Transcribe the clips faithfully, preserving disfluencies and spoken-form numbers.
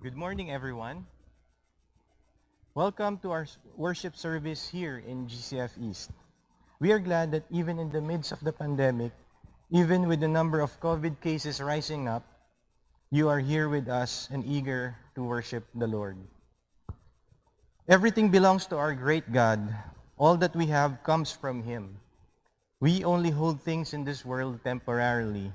Good morning, everyone. Welcome to our worship service here in G C F East. We are glad that even in the midst of the pandemic, even with the number of COVID cases rising up, you are here with us and eager to worship the Lord. Everything belongs to our great God. All that we have comes from Him. We only hold things in this world temporarily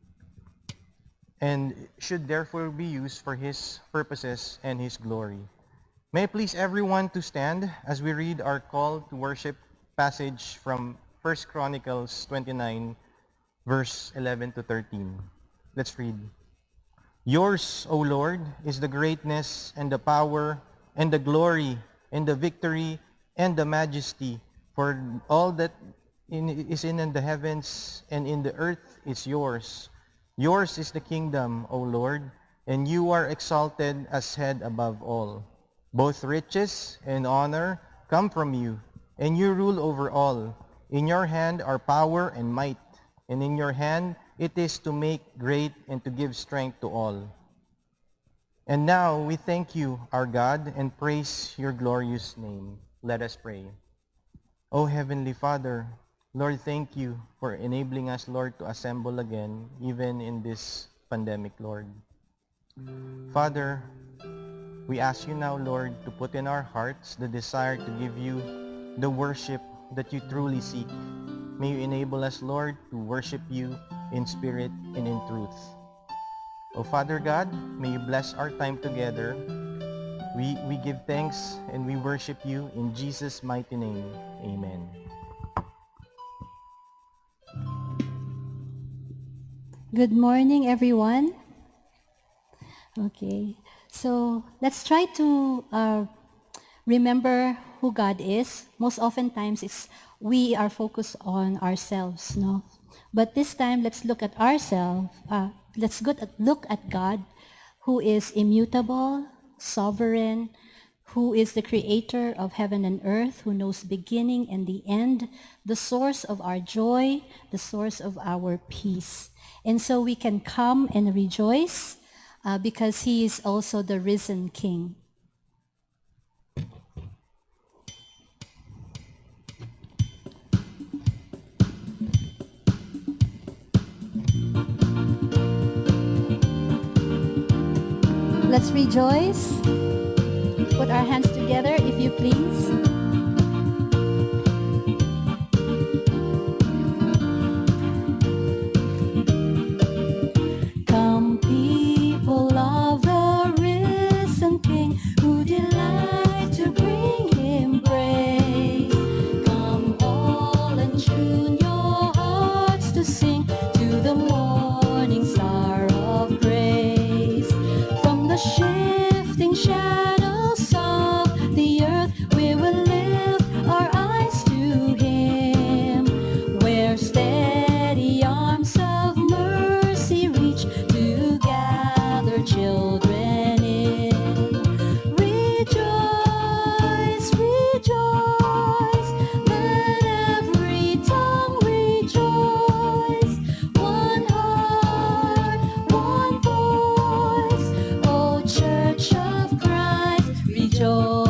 and should therefore be used for His purposes and His glory. May I please everyone to stand as we read our call to worship passage from First Chronicles twenty-nine, verse eleven to thirteen. Let's read. Yours, O Lord, is the greatness and the power and the glory and the victory and the majesty, for all that in, is in the heavens and in the earth is yours. Yours is the kingdom, O Lord, and you are exalted as head above all. Both riches and honor come from you, and you rule over all. In your hand are power and might, and in your hand it is to make great and to give strength to all. And now we thank you, our God, and praise your glorious name. Let us pray. O Heavenly Father, Lord, thank you for enabling us, Lord, to assemble again, even in this pandemic, Lord. Father, we ask you now, Lord, to put in our hearts the desire to give you the worship that you truly seek. May you enable us, Lord, to worship you in spirit and in truth. O Father God, may you bless our time together. We, we give thanks and we worship you in Jesus' mighty name. Amen. Good morning, everyone. Okay, so let's try to uh, remember who God is. Most oftentimes, it's we are focused on ourselves, no? But this time, let's look at ourselves. Uh, let's go at, look at God, who is immutable, sovereign, who is the creator of heaven and earth, who knows beginning and the end, the source of our joy, the source of our peace. And so we can come and rejoice uh, because he is also the risen King. Let's rejoice. Put our hands together, if you please. Come, people of the risen King, who delight to bring him praise. Come all and tune your hearts to sing to the morning star of grace. From the shifting shadows of the earth, we will lift our eyes to him, where steady arms of mercy reach to gather children in. Rejoice, rejoice, let every tongue rejoice. One heart, one voice, O Church of Christ, rejoice.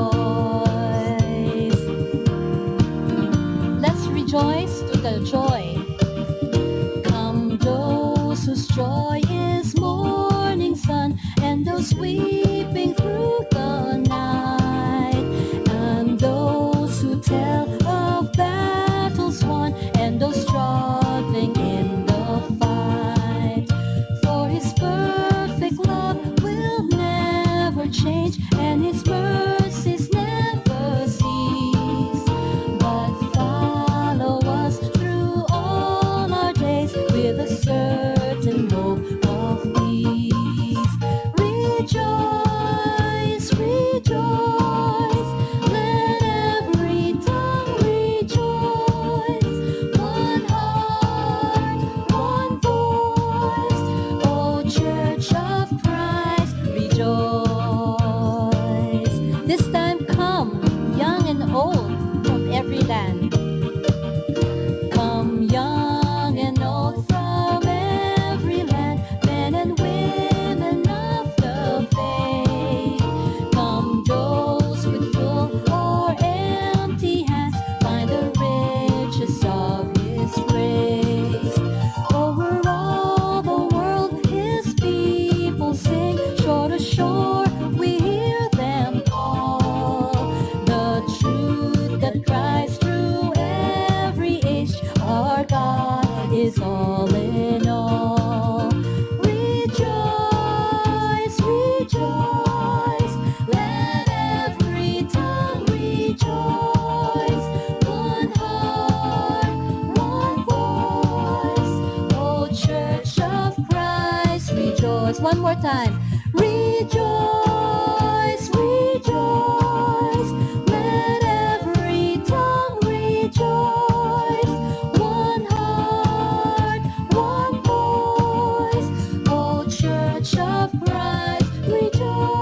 Let's rejoice to the joy. Come those whose joy is morning sun, and those weeping through the night, and those who tell of battles won, and those struggling in the fight. For his perfect love will never change, and his mercies never cease, but follow us through all our days with a certain hope of peace. Rejoice, rejoice, let every tongue songs. One more time. Rejoice, rejoice, let every tongue rejoice. One heart, one voice, O Church of Christ, rejoice.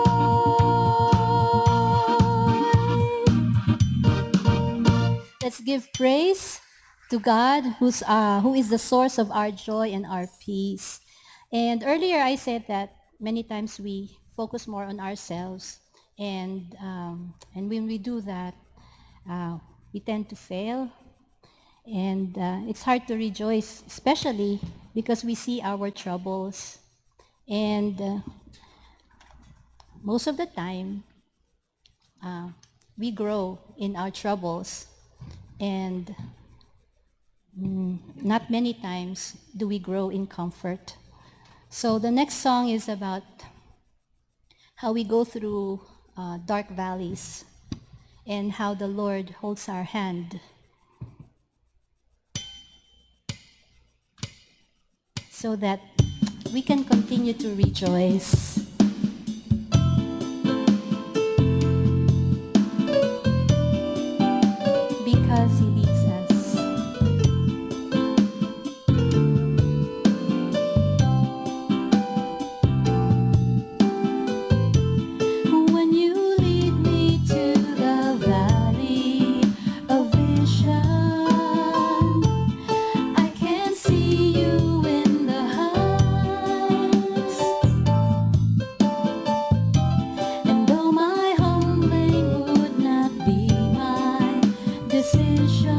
Let's give praise to God, who's uh, who is the source of our joy and our peace. And earlier I said that many times we focus more on ourselves, and um, and when we do that, uh, we tend to fail, and uh, it's hard to rejoice, especially because we see our troubles, and uh, most of the time uh, we grow in our troubles, and mm, not many times do we grow in comfort. So the next song is about how we go through uh, dark valleys and how the Lord holds our hand so that we can continue to rejoice. Because He leads us. When you lead me to the valley of vision, I can see you in the heights. And though my humbling would not be my decision,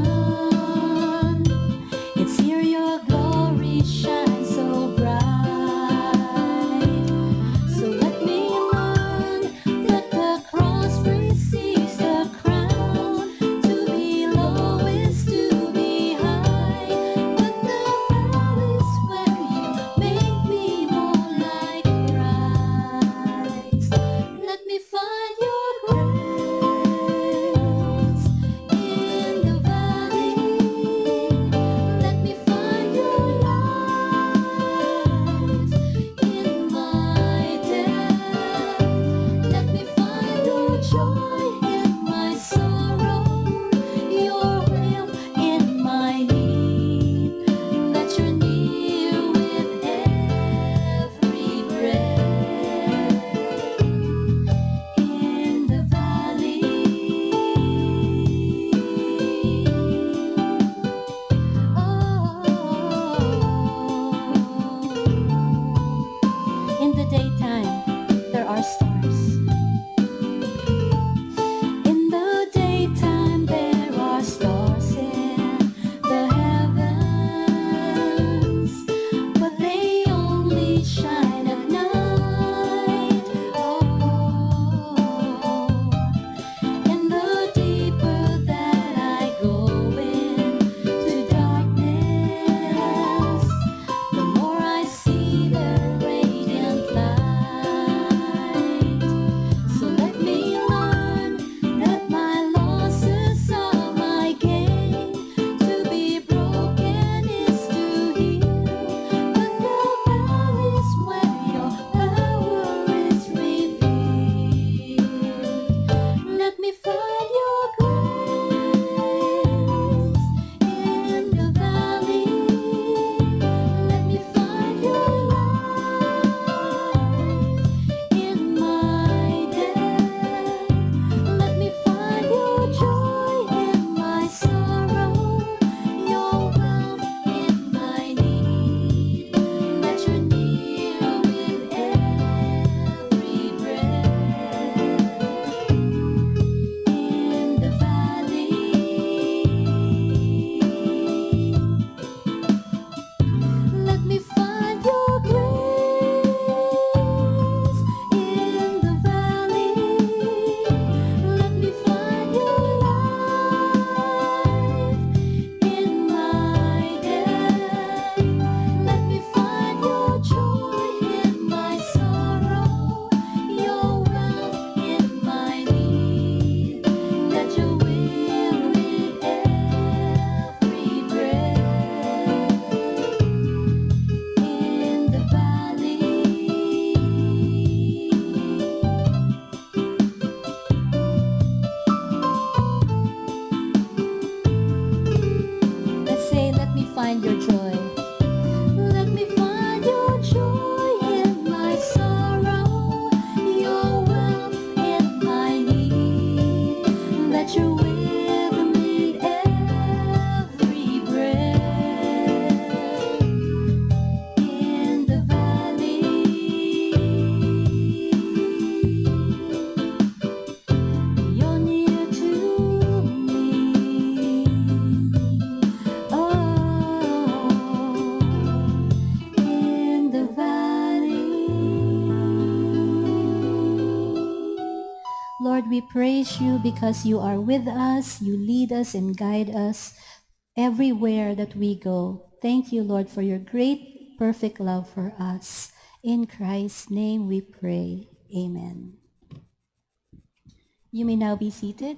we praise you because you are with us, you lead us and guide us everywhere that we go. Thank you, Lord, for your great, perfect love for us. In Christ's name we pray. Amen. You may now be seated.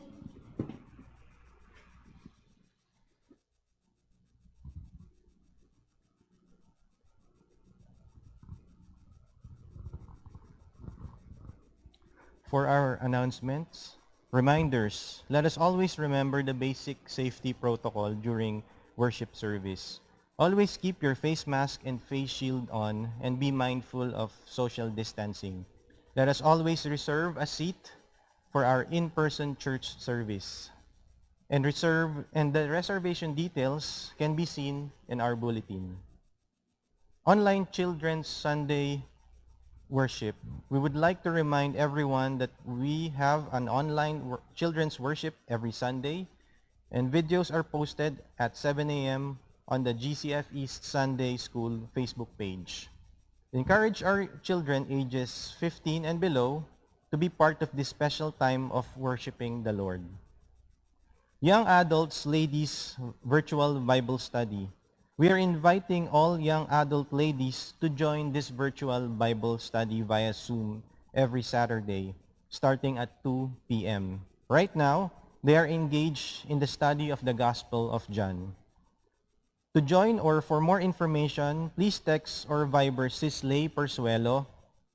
For our announcements, reminders, let us always remember the basic safety protocol during worship service. Always keep your face mask and face shield on and be mindful of social distancing. Let us always reserve a seat for our in-person church service. And reserve and the reservation details can be seen in our bulletin. Online Children's Sunday worship. We would like to remind everyone that we have an online wor- children's worship every Sunday, and videos are posted at seven a.m. on the G C F East Sunday School Facebook page. Encourage our children ages fifteen and below to be part of this special time of worshiping the Lord. Young adults, ladies, virtual Bible study. We are inviting all young adult ladies to join this virtual Bible study via Zoom every Saturday, starting at two p.m. Right now, they are engaged in the study of the Gospel of John. To join or for more information, please text or Viber Sis Lay Persuelo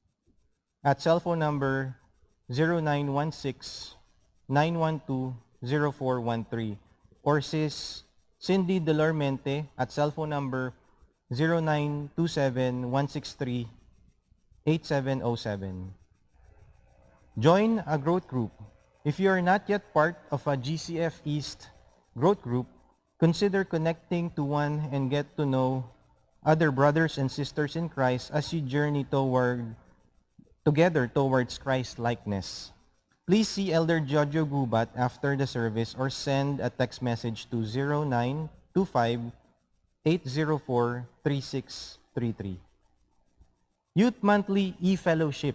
at cell phone number zero nine one six, nine one two, zero four one three or Sis Cindy Delormente at cell phone number zero nine two seven, one six three, eight seven zero seven. Join a growth group. If you are not yet part of a G C F East growth group, consider connecting to one and get to know other brothers and sisters in Christ as you journey toward together towards Christ likeness. Please see Elder Jojo Gubat after the service or send a text message to zero nine two five, eight zero four, three six three three. Youth Monthly E-Fellowship.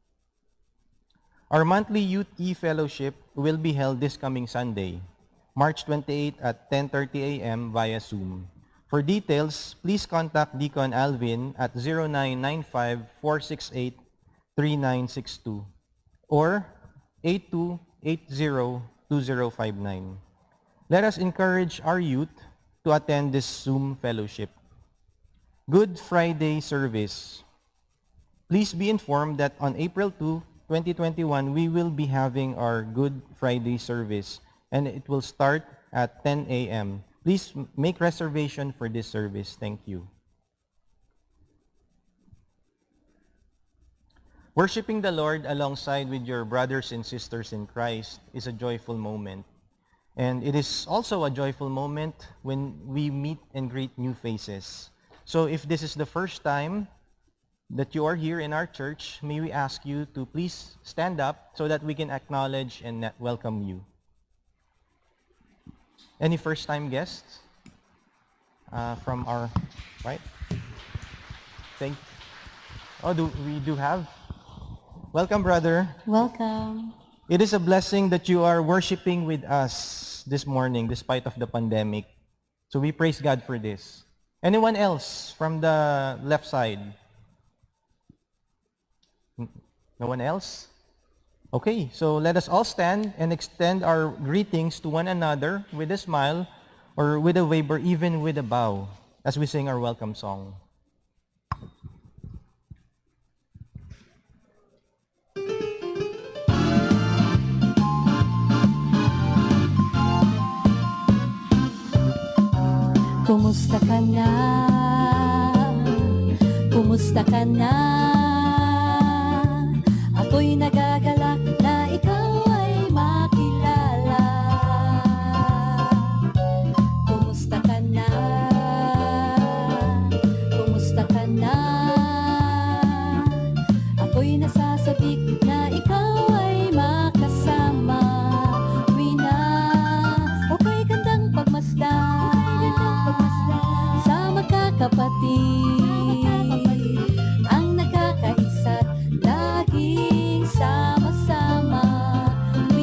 Our monthly Youth E-Fellowship will be held this coming Sunday, March twenty-eighth at ten thirty a.m. via Zoom. For details, please contact Deacon Alvin at zero nine nine five, four six eight, three nine six two or eight two eight zero, two zero five nine. Let us encourage our youth to attend this Zoom fellowship. Good Friday service. Please be informed that on April second, twenty twenty-one, we will be having our Good Friday service, and it will start at ten a.m. Please make reservation for this service. Thank you. Worshiping the Lord alongside with your brothers and sisters in Christ is a joyful moment. And it is also a joyful moment when we meet and greet new faces. So if this is the first time that you are here in our church, may we ask you to please stand up so that we can acknowledge and welcome you. Any first-time guests uh, from our, right? Thank. Oh, do we do have? Welcome, brother. Welcome. It is a blessing that you are worshiping with us this morning despite of the pandemic. So we praise God for this. Anyone else from the left side? No one else? Okay, so let us all stand and extend our greetings to one another with a smile or with a wave or even with a bow as we sing our welcome song. Kumusta ka na? Kumusta ka na? Ako'y nagagalak na ikaw ay makilala. Kumusta ka na? Kumusta ka na? Ako'y nasasabik na ikaw ay makasama. Uwi na, ako'y gandang pagmasdan sa magkakapatid, ang nagkakaisa't laging sama-sama.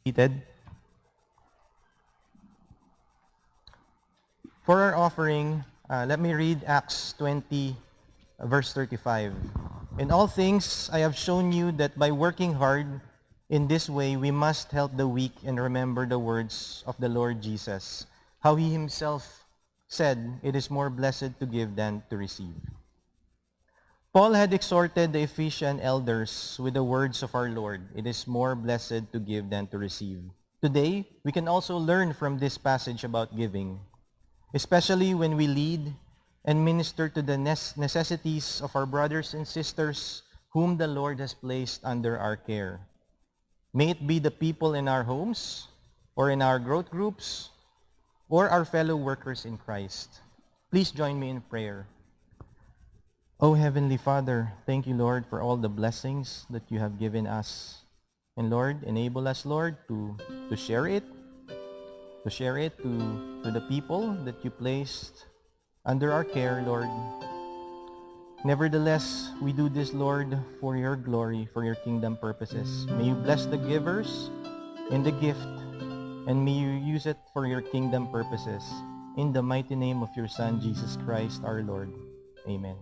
seated. For our offering, uh, let me read Acts twenty, uh, verse thirty-five. In all things, I have shown you that by working hard in this way, we must help the weak and remember the words of the Lord Jesus, how he himself said, it is more blessed to give than to receive. Paul had exhorted the Ephesian elders with the words of our Lord, it is more blessed to give than to receive. Today, we can also learn from this passage about giving, especially when we lead and minister to the necessities of our brothers and sisters whom the Lord has placed under our care. May it be the people in our homes, or in our growth groups, or our fellow workers in Christ. Please join me in prayer. O Heavenly Father, thank you, Lord, for all the blessings that you have given us. And Lord, enable us, Lord, to, to share it, to share it to, to the people that you placed under our care, Lord. Nevertheless, we do this, Lord, for your glory, for your kingdom purposes. May you bless the givers and the gift, and may you use it for your kingdom purposes. In the mighty name of your Son, Jesus Christ, our Lord. Amen.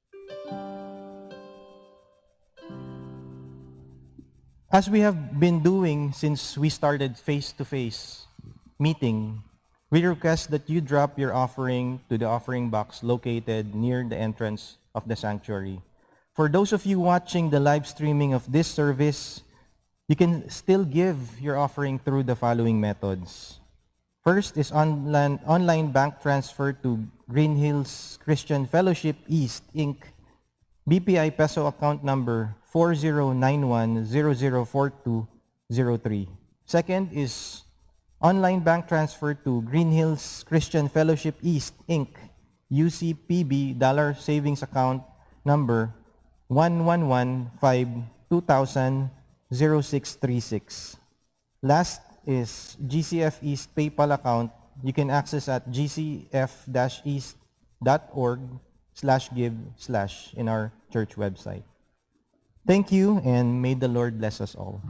As we have been doing since we started face-to-face meeting, we request that you drop your offering to the offering box located near the entrance of the sanctuary. For those of you watching the live streaming of this service, you can still give your offering through the following methods. First is online, online bank transfer to Green Hills Christian Fellowship East, Incorporated, B P I Peso account number four zero nine one zero zero four two zero three. Second is online bank transfer to Green Hills Christian Fellowship East, Incorporated, U C P B dollar savings account number one one one five two thousand zero six three six. Last is G C F East PayPal account. You can access at g c f dash east dot org slash give slash in our church website. Thank you, and may the Lord bless us all.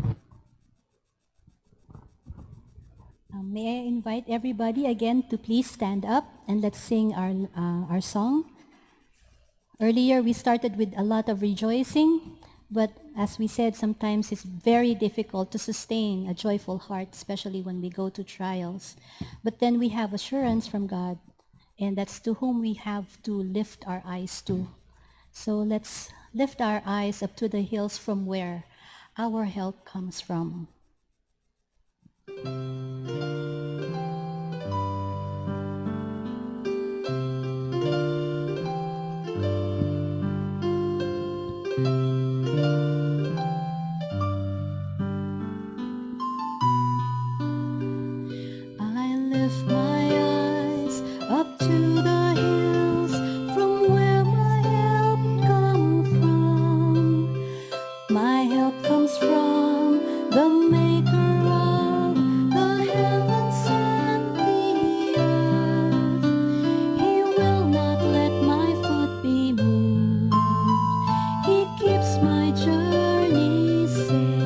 Uh, may I invite everybody again to please stand up and let's sing our, uh, our song. Earlier we started with a lot of rejoicing, but as we said, sometimes it's very difficult to sustain a joyful heart, especially when we go to trials. But then we have assurance from God, and that's to whom we have to lift our eyes to. So let's lift our eyes up to the hills from where our help comes from. I lift my eyes up to the hills from where my help comes from. My help comes from the Maker of the heavens and the earth. He will not let my foot be moved. He keeps my journey safe.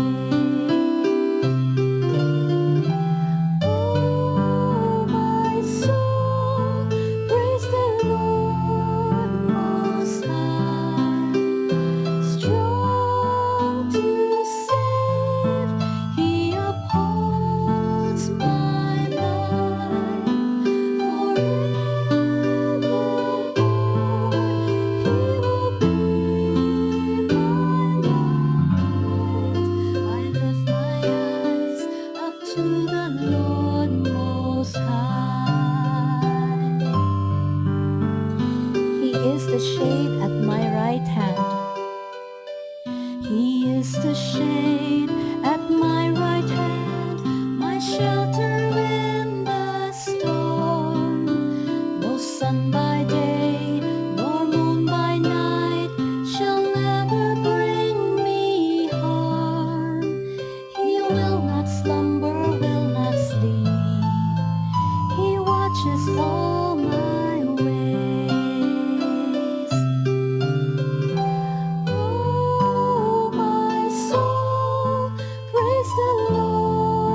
Oh, my soul, praise the Lord Most High. Strong to save, He upholds my life. Forevermore, He will be my light. I lift my eyes up to the Lord Most High. He is the shade at my right hand. He is the shade at my right hand, my shelter in the storm. No sun by day, nor moon by night shall ever bring me harm. He will not slumber, will not sleep. He watches all my ways. Oh, my soul, praise the Lord.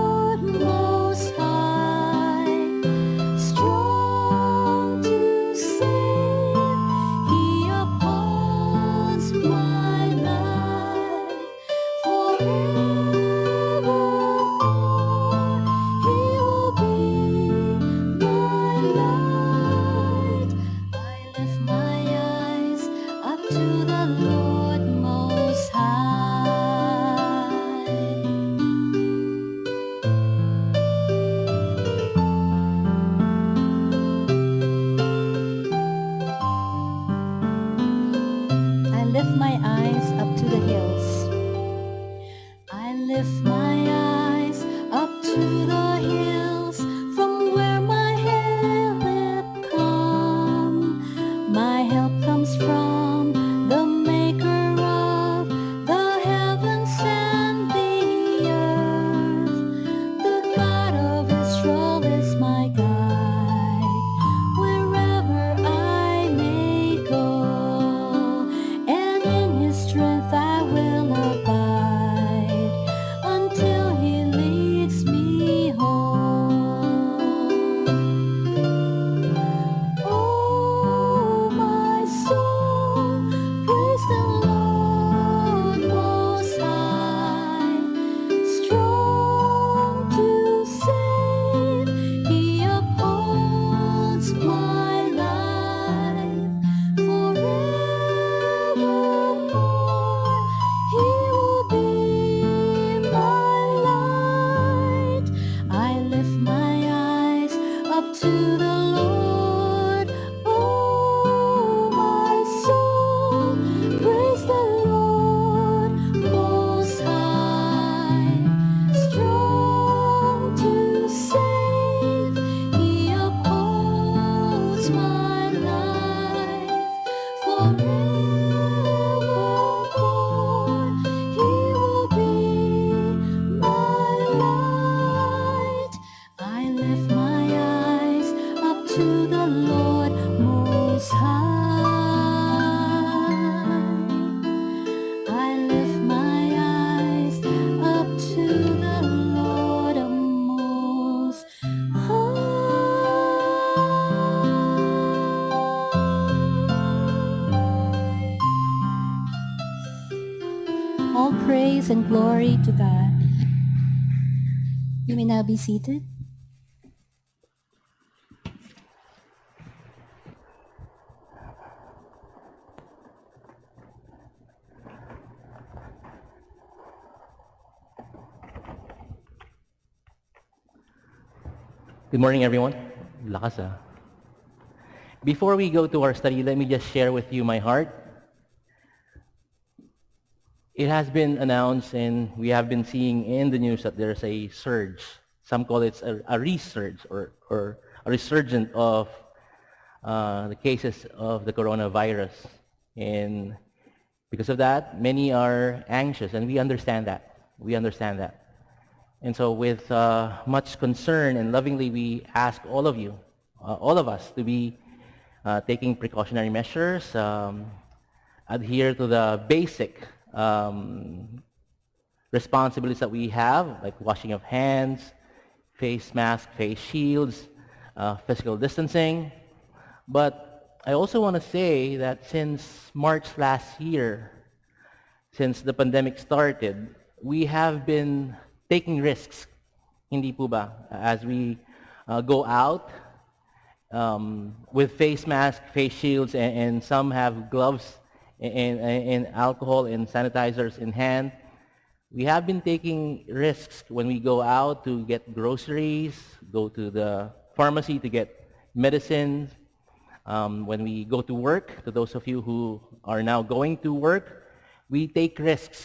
praise and glory to God. You may now be seated. Good morning, everyone. Lakas ah. Before we go to our study, let me just share with you my heart. It has been announced and we have been seeing in the news that there's a surge. Some call it a, a resurge or, or a resurgent of uh, the cases of the coronavirus. And because of that, many are anxious, and we understand that. We understand that. And so with uh, much concern and lovingly, we ask all of you, uh, all of us, to be uh, taking precautionary measures, um, adhere to the basic um, responsibilities that we have, like washing of hands, face masks, face shields, uh, physical distancing. But I also want to say that since March last year, since the pandemic started, we have been taking risks, hindi po ba, as we uh, go out um, with face masks, face shields, and, and some have gloves and, and, and alcohol and sanitizers in hand. We have been taking risks when we go out to get groceries, go to the pharmacy to get medicines, um, when we go to work, to those of you who are now going to work, we take risks.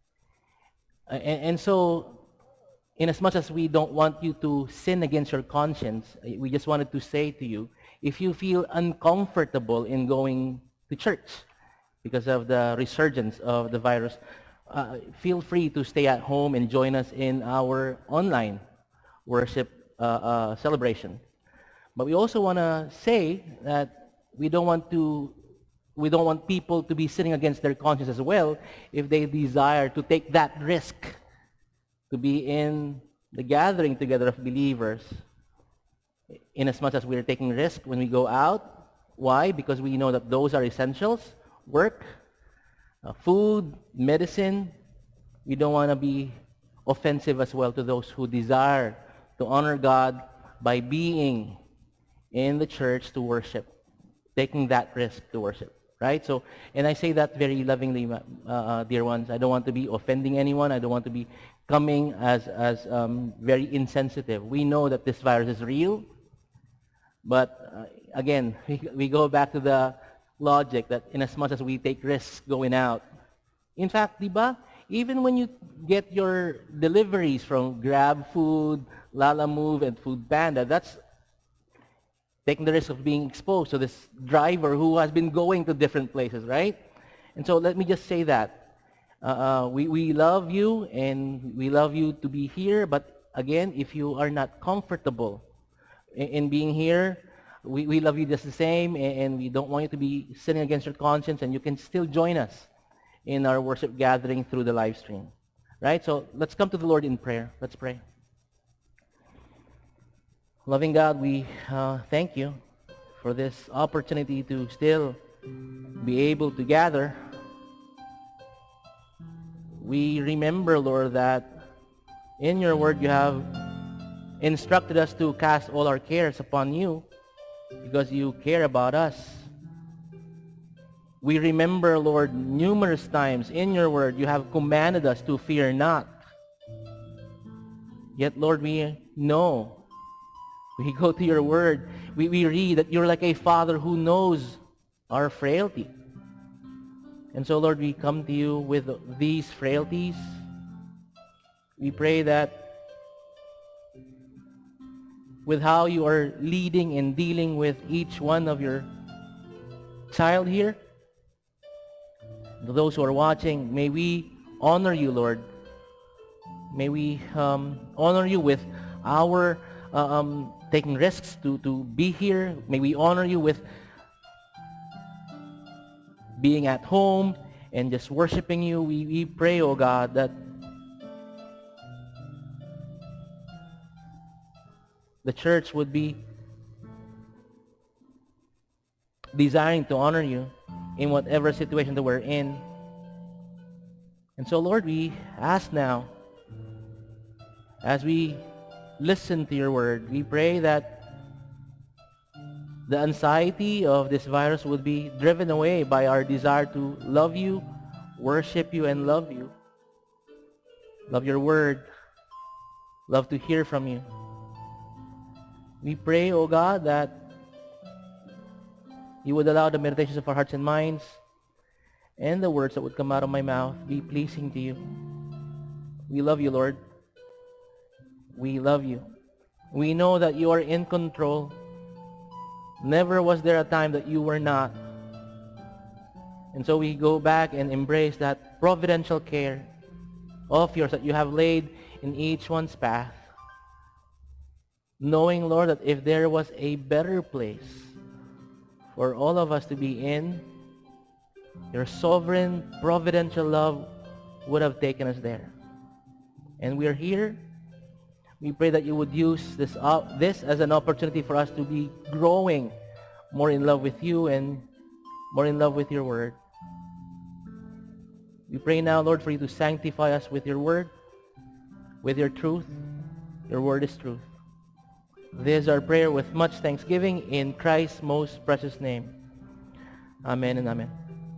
And, and so, in as much as we don't want you to sin against your conscience, we just wanted to say to you, if you feel uncomfortable in going to church because of the resurgence of the virus, uh, feel free to stay at home and join us in our online worship uh, uh, celebration. But we also want to say that we don't want to, we don't want people to be sinning against their conscience as well if they desire to take that risk to be in the gathering together of believers, in as much as we're taking risk when we go out. Why? Because we know that those are essentials: work, uh, food, medicine. We don't want to be offensive as well to those who desire to honor God by being in the church to worship, taking that risk to worship. Right? So, and I say that very lovingly, uh, uh, dear ones. I don't want to be offending anyone. I don't want to be coming as, as um, very insensitive. We know that this virus is real. But uh, again, we, we go back to the logic that in as much as we take risks going out. In fact, diba, even when you get your deliveries from Grab Food, Lala Move, and Food Panda, that's taking the risk of being exposed to this driver who has been going to different places, right? And so let me just say that. Uh, uh, we, we love you, and we love you to be here, but again, if you are not comfortable in, in being here, we, we love you just the same, and, and we don't want you to be sinning against your conscience, and you can still join us in our worship gathering through the live stream. Right? So let's come to the Lord in prayer. Let's pray. Loving God, we uh, thank you for this opportunity to still be able to gather. We remember, Lord, that in your word you have instructed us to cast all our cares upon you because you care about us. We remember, Lord, numerous times in your word you have commanded us to fear not. Yet, Lord, we know, we go to your word, we, we read that you're like a father who knows our frailty. And so, Lord, we come to you with these frailties. We pray that with how you are leading and dealing with each one of your child here, those who are watching, may we honor you, Lord. May we um, honor you with our uh, um, taking risks to, to be here. May we honor you with being at home and just worshiping you. We, we pray, oh God, that the church would be desiring to honor you in whatever situation that we're in. And so, Lord, we ask now, as we listen to your word, we pray that the anxiety of this virus would be driven away by our desire to love you, worship you, and love you. Love your word. Love to hear from you. We pray, O God, that you would allow the meditations of our hearts and minds and the words that would come out of my mouth be pleasing to you. We love you, Lord. We love you. We know that you are in control. Never was there a time that you were not. And so we go back and embrace that providential care of yours that you have laid in each one's path. Knowing, Lord, that if there was a better place for all of us to be in, your sovereign, providential love would have taken us there. And we are here. We pray that you would use this, uh, this as an opportunity for us to be growing more in love with you and more in love with your word. We pray now, Lord, for you to sanctify us with your word, with your truth. Your word is truth. This is our prayer with much thanksgiving in Christ's most precious name. Amen and amen.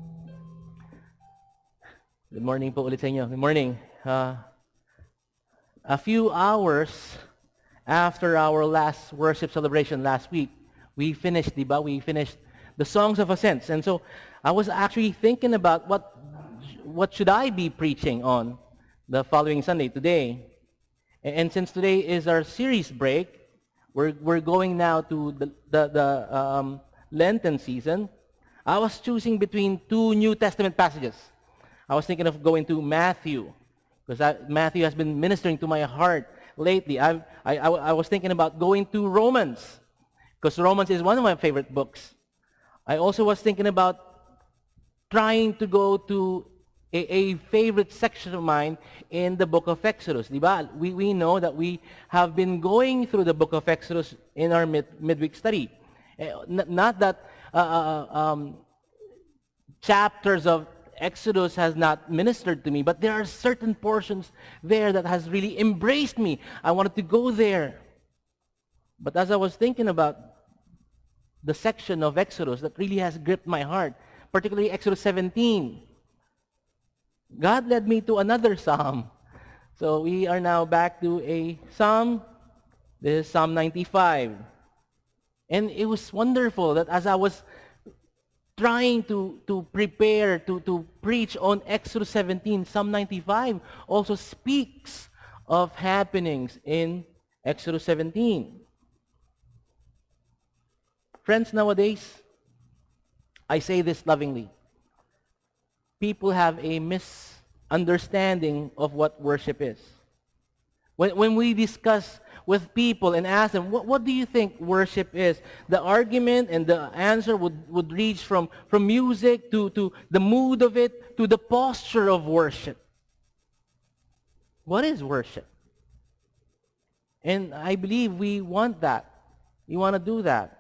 Good morning po ulit sa inyo. Good morning. Uh, a few hours after our last worship celebration last week, we finished, diba? We finished the Songs of Ascents. And so I was actually thinking about what what should I be preaching on the following Sunday, today. And, and since today is our series break, we're, we're going now to the, the, the um, Lenten season. I was choosing between two New Testament passages. I was thinking of going to Matthew, because I, Matthew has been ministering to my heart lately. I've, I, I, I was thinking about going to Romans, because Romans is one of my favorite books. I also was thinking about trying to go to a, a favorite section of mine in the book of Exodus. Diba? We, we know that we have been going through the book of Exodus in our mid, midweek study. N- not that uh, uh, um, chapters of Exodus has not ministered to me, but there are certain portions there that has really embraced me. I wanted to go there. But as I was thinking about the section of Exodus that really has gripped my heart, particularly Exodus seventeen, God led me to another psalm. So we are now back to a psalm. This is Psalm ninety-five. And it was wonderful that as I was trying to, to prepare to, to preach on Exodus seventeen, Psalm ninety-five also speaks of happenings in Exodus seventeen. Friends, nowadays, I say this lovingly, people have a misunderstanding of what worship is. When, when we discuss with people and ask them, what, what do you think worship is? The argument and the answer would, would reach from, from music to, to the mood of it to the posture of worship. What is worship? And I believe we want that. We want to do that.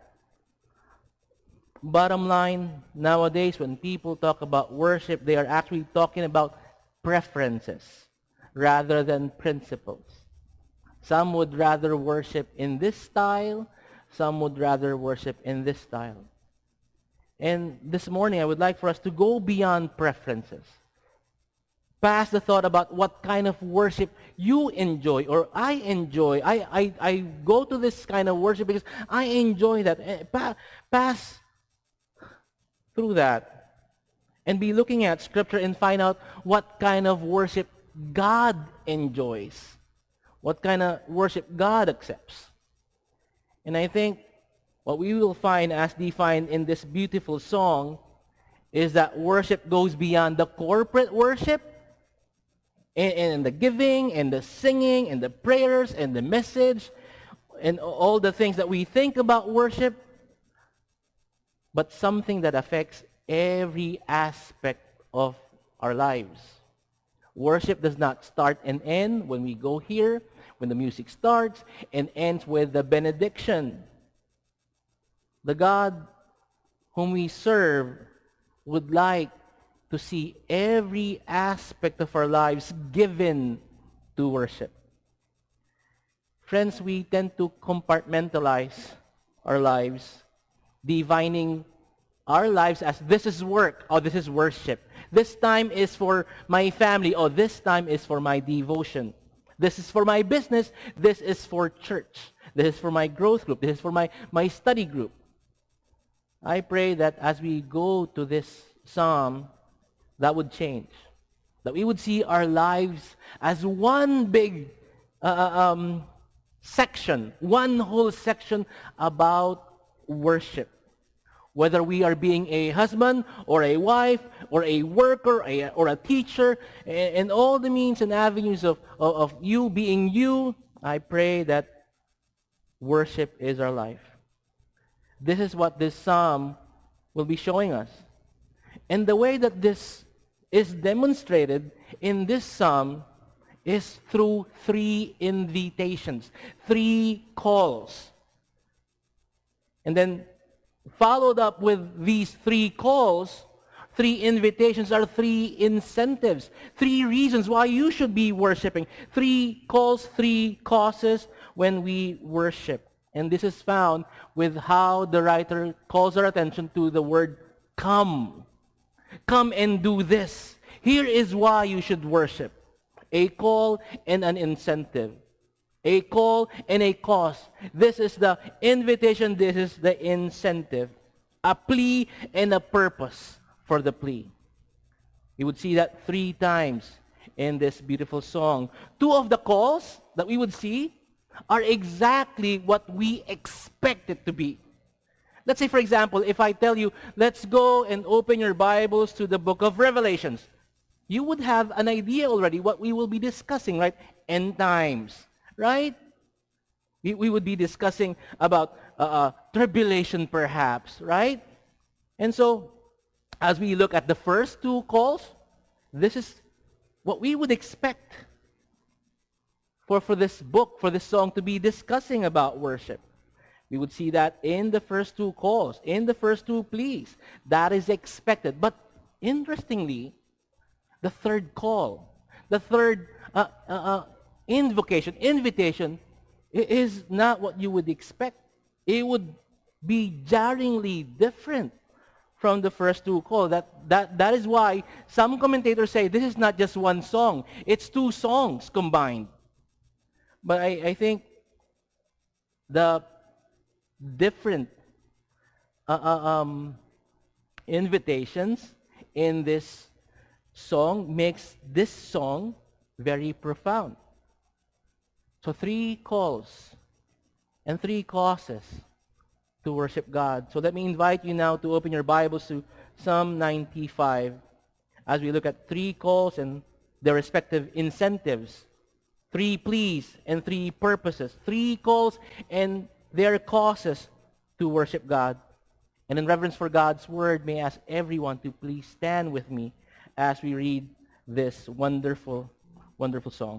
Bottom line, nowadays when people talk about worship, they are actually talking about preferences rather than principles. Some would rather worship in this style. Some would rather worship in this style. And this morning, I would like for us to go beyond preferences. Past the thought about what kind of worship you enjoy or I enjoy. I, I, I go to this kind of worship because I enjoy that. Pass through that and be looking at Scripture and find out what kind of worship God enjoys. What kind of worship God accepts. And I think what we will find as defined in this beautiful song is that worship goes beyond the corporate worship and, and the giving and the singing and the prayers and the message and all the things that we think about worship, but something that affects every aspect of our lives. Worship does not start and end when we go here, when the music starts, and ends with the benediction. The God whom we serve would like to see every aspect of our lives given to worship. Friends, we tend to compartmentalize our lives, defining our lives as this is work, or this is worship. This time is for my family, or this time is for my devotion. This is for my business, this is for church. This is for my growth group, this is for my, my study group. I pray that as we go to this psalm, that would change. That we would see our lives as one big uh, um, section, one whole section about worship. Whether we are being a husband or a wife or a worker a, or a teacher, and, and all the means and avenues of, of, of you being you, I pray that worship is our life. This is what this psalm will be showing us. And the way that this is demonstrated in this psalm is through three invitations, three calls. And then followed up with these three calls, three invitations are three incentives, three reasons why you should be worshiping, three calls, three causes when we worship. And this is found with how the writer calls our attention to the word come. Come and do this. Here is why you should worship. A call and an incentive. A call and a cause. This is the invitation. This is the incentive. A plea and a purpose for the plea. You would see that three times in this beautiful song. Two of the calls that we would see are exactly what we expect it to be. Let's say, for example, if I tell you, let's go and open your Bibles to the book of Revelations, you would have an idea already what we will be discussing, right? End times, right? We, we would be discussing about uh, uh, tribulation perhaps, right? And so, as we look at the first two calls, this is what we would expect for, for this book, for this song to be discussing about worship. We would see that in the first two calls, in the first two pleas. That is expected. But interestingly, the third call, the third uh, uh, uh, invocation, invitation, is not what you would expect. It would be jarringly different from the first two calls. That, that, that is why some commentators say this is not just one song. It's two songs combined. But I, I think the different uh, uh, um, invitations in this song makes this song very profound. So three calls and three causes to worship God. So let me invite you now to open your Bibles to Psalm ninety-five as we look at three calls and their respective incentives, three pleas and three purposes, three calls and their causes to worship God. And in reverence for God's word, may I ask everyone to please stand with me as we read this wonderful, wonderful song.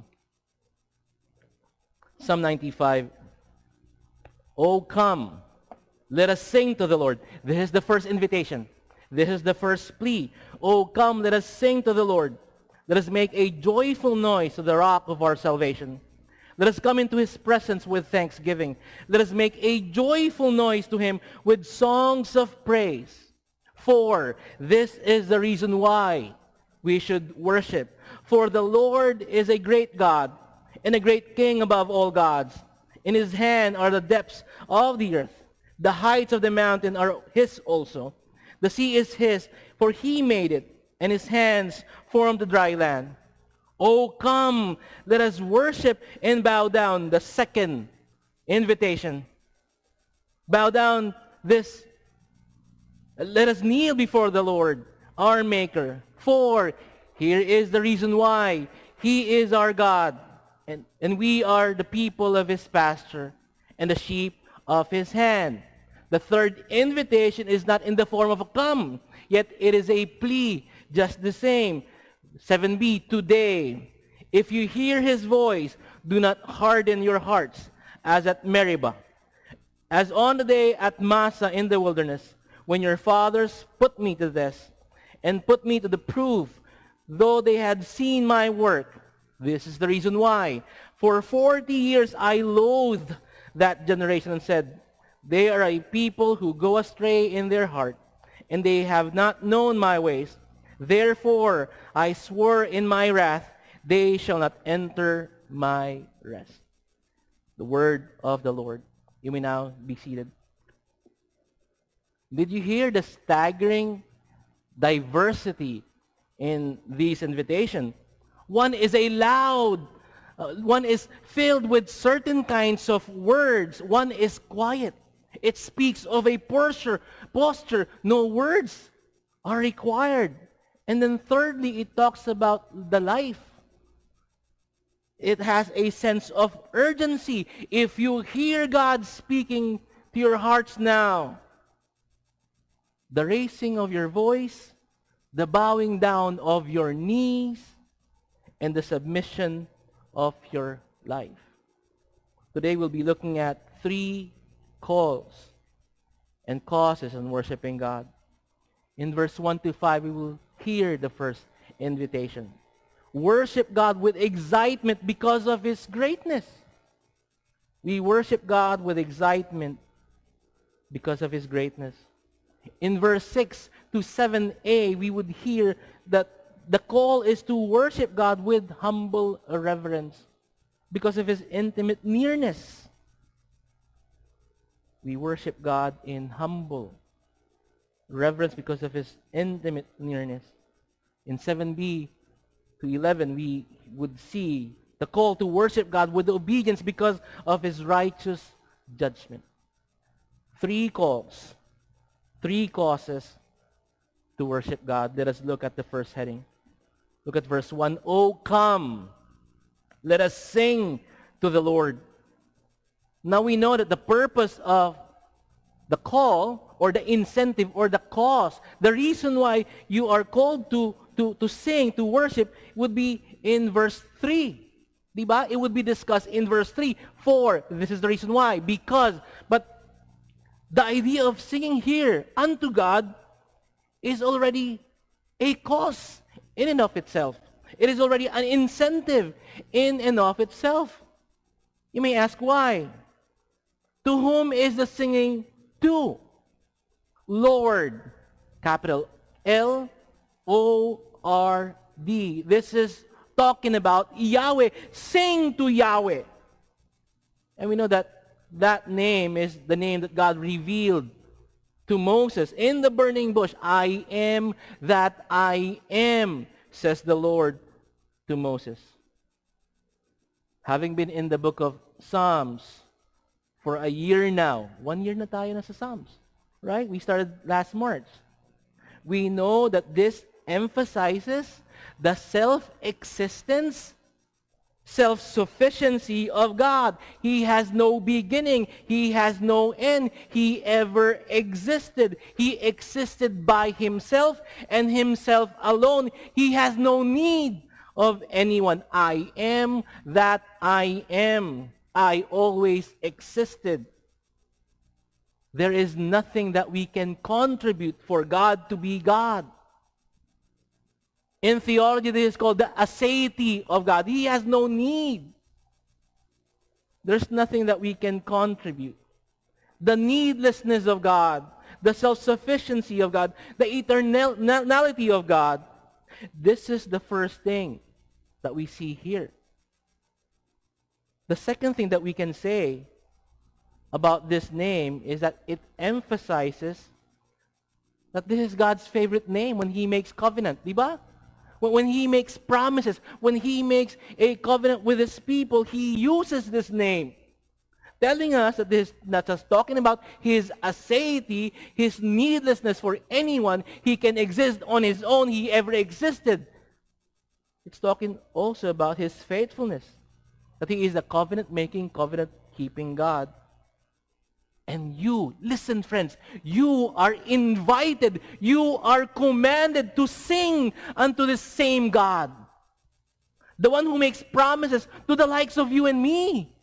Psalm ninety-five. Oh, come, let us sing to the Lord. This is the first invitation. This is the first plea. Oh, come, let us sing to the Lord. Let us make a joyful noise to the rock of our salvation. Let us come into his presence with thanksgiving. Let us make a joyful noise to him with songs of praise. For this is the reason why we should worship. For the Lord is a great God and a great King above all gods. In his hand are the depths of the earth. The heights of the mountain are his also. The sea is his, for he made it, and his hands formed the dry land. Oh, come, let us worship and bow down. The second invitation. Bow down this. Let us kneel before the Lord, our Maker. For here is the reason why. He is our God, and, and we are the people of his pasture and the sheep of his hand. The third invitation is not in the form of a come, yet it is a plea just the same. seven b, today, if you hear his voice, do not harden your hearts as at Meribah, as on the day at Massa in the wilderness, when your fathers put me to death, and put me to the proof, though they had seen my work. This is the reason why. For forty years I loathed that generation and said, they are a people who go astray in their heart, and they have not known my ways. Therefore I swore in my wrath, they shall not enter my rest. The word of the Lord. You may now be seated. Did you hear the staggering diversity in these invitations? One is a loud, uh, one is filled with certain kinds of words. One is quiet. It speaks of a posture, posture. No words are required. And then thirdly, it talks about the life. It has a sense of urgency. If you hear God speaking to your hearts now, the raising of your voice, the bowing down of your knees, and the submission of your life. Today we'll be looking at three calls and causes in worshiping God. In verse one to five, we will hear the first invitation. Worship God with excitement because of His greatness. We worship God with excitement because of His greatness. In verse six to seven a, we would hear that the call is to worship God with humble reverence because of His intimate nearness. We worship God in humble reverence because of His intimate nearness. In seven b to eleven, we would see the call to worship God with obedience because of His righteous judgment. Three calls, three causes to worship God. Let us look at the first heading. Look at verse one. Oh, come, let us sing to the Lord. Now we know that the purpose of the call or the incentive or the cause, the reason why you are called to, to, to sing, to worship, would be in verse three. Diba? It would be discussed in verse three. For, this is the reason why. Because, but the idea of singing here unto God is already a cause in and of itself. It is already an incentive in and of itself. You may ask why. To whom is the singing to? Lord, capital L O R D. This is talking about Yahweh. Sing to Yahweh. And we know that that name is the name that God revealed to Moses in the burning bush. I am that I am, says the Lord to Moses. Having been in the book of Psalms for a year now, one year na tayo na sa Psalms, right? We started last March. We know that this emphasizes the self-existence, self-sufficiency of God. He has no beginning. He has no end. He ever existed. He existed by Himself and Himself alone. He has no need of anyone. I am that I am. I always existed. There is nothing that we can contribute for God to be God. In theology, this is called the aseity of God. He has no need. There's nothing that we can contribute. The needlessness of God, the self-sufficiency of God, the eternality of God. This is the first thing that we see here. The second thing that we can say about this name is that it emphasizes that this is God's favorite name when He makes covenant. Diba? When He makes promises, when He makes a covenant with His people, He uses this name. Telling us that this is not just talking about His aseity, His needlessness for anyone. He can exist on His own. He ever existed. It's talking also about His faithfulness. That He is a covenant-making, covenant-keeping God. And you, listen friends, you are invited, you are commanded to sing unto the same God. The one who makes promises to the likes of you and me.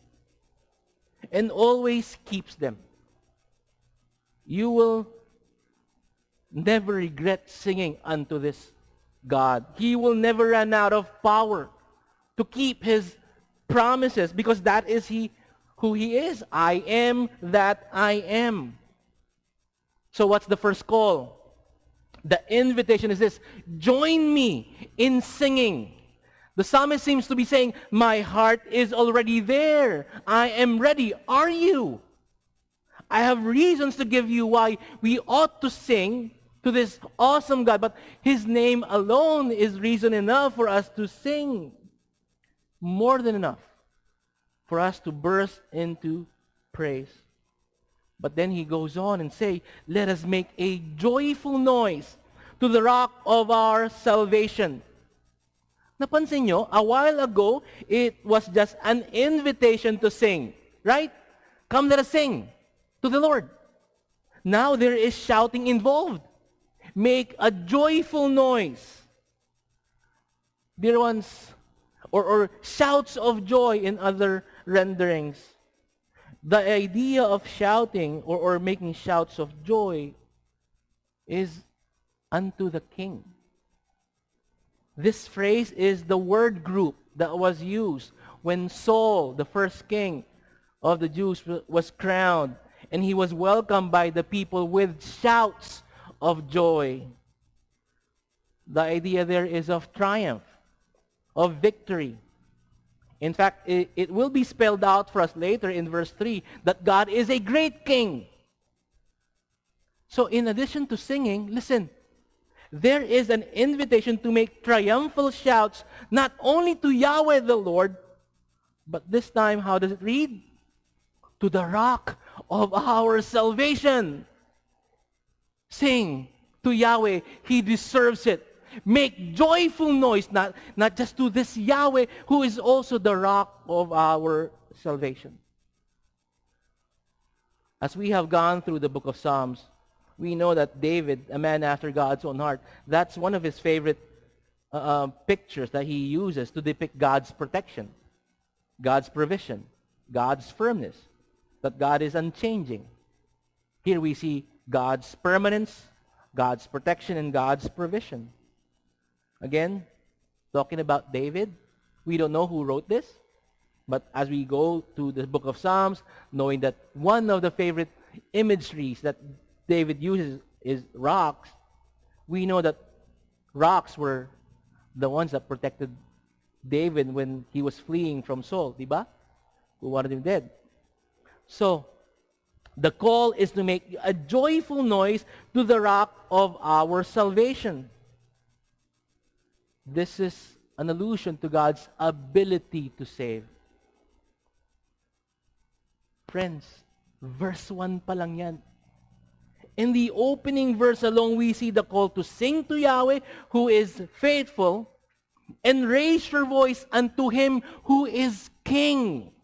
And always keeps them. You will never regret singing unto this God. He will never run out of power to keep his promises, because that is he who he is. I am that I am. So what's the first call? The invitation is this: join me in singing. The psalmist seems to be saying, my heart is already there. I am ready. Are you? I have reasons to give you why we ought to sing to this awesome God, but his name alone is reason enough for us to sing. More than enough for us to burst into praise. But then he goes on and say, let us make a joyful noise to the rock of our salvation. Napansin nyo, a while ago, it was just an invitation to sing. Right? Come, let us sing to the Lord. Now there is shouting involved. Make a joyful noise. Dear ones, or, or shouts of joy in other renderings. The idea of shouting or, or making shouts of joy is unto the King. This phrase is the word group that was used when Saul, the first king of the Jews, was crowned, and he was welcomed by the people with shouts of joy. The idea there is of triumph, of victory. In fact, it, it will be spelled out for us later in verse three that God is a great king. So in addition to singing, listen, there is an invitation to make triumphal shouts not only to Yahweh the Lord, but this time, how does it read? To the rock of our salvation. Sing to Yahweh, he deserves it. Make joyful noise, not, not just to this Yahweh, who is also the rock of our salvation. As we have gone through the book of Psalms, we know that David, a man after God's own heart, that's one of his favorite uh, uh, pictures that he uses to depict God's protection, God's provision, God's firmness, that God is unchanging. Here we see God's permanence, God's protection, and God's provision. Again, talking about David, we don't know who wrote this, but as we go to the book of Psalms, knowing that one of the favorite imageries that David uses is rocks, we know that rocks were the ones that protected David when he was fleeing from Saul, diba? Who wanted him dead. So, the call is to make a joyful noise to the rock of our salvation. This is an allusion to God's ability to save. Friends, verse one pa lang yan. In the opening verse alone, we see the call to sing to Yahweh, who is faithful, and raise your voice unto him who is king.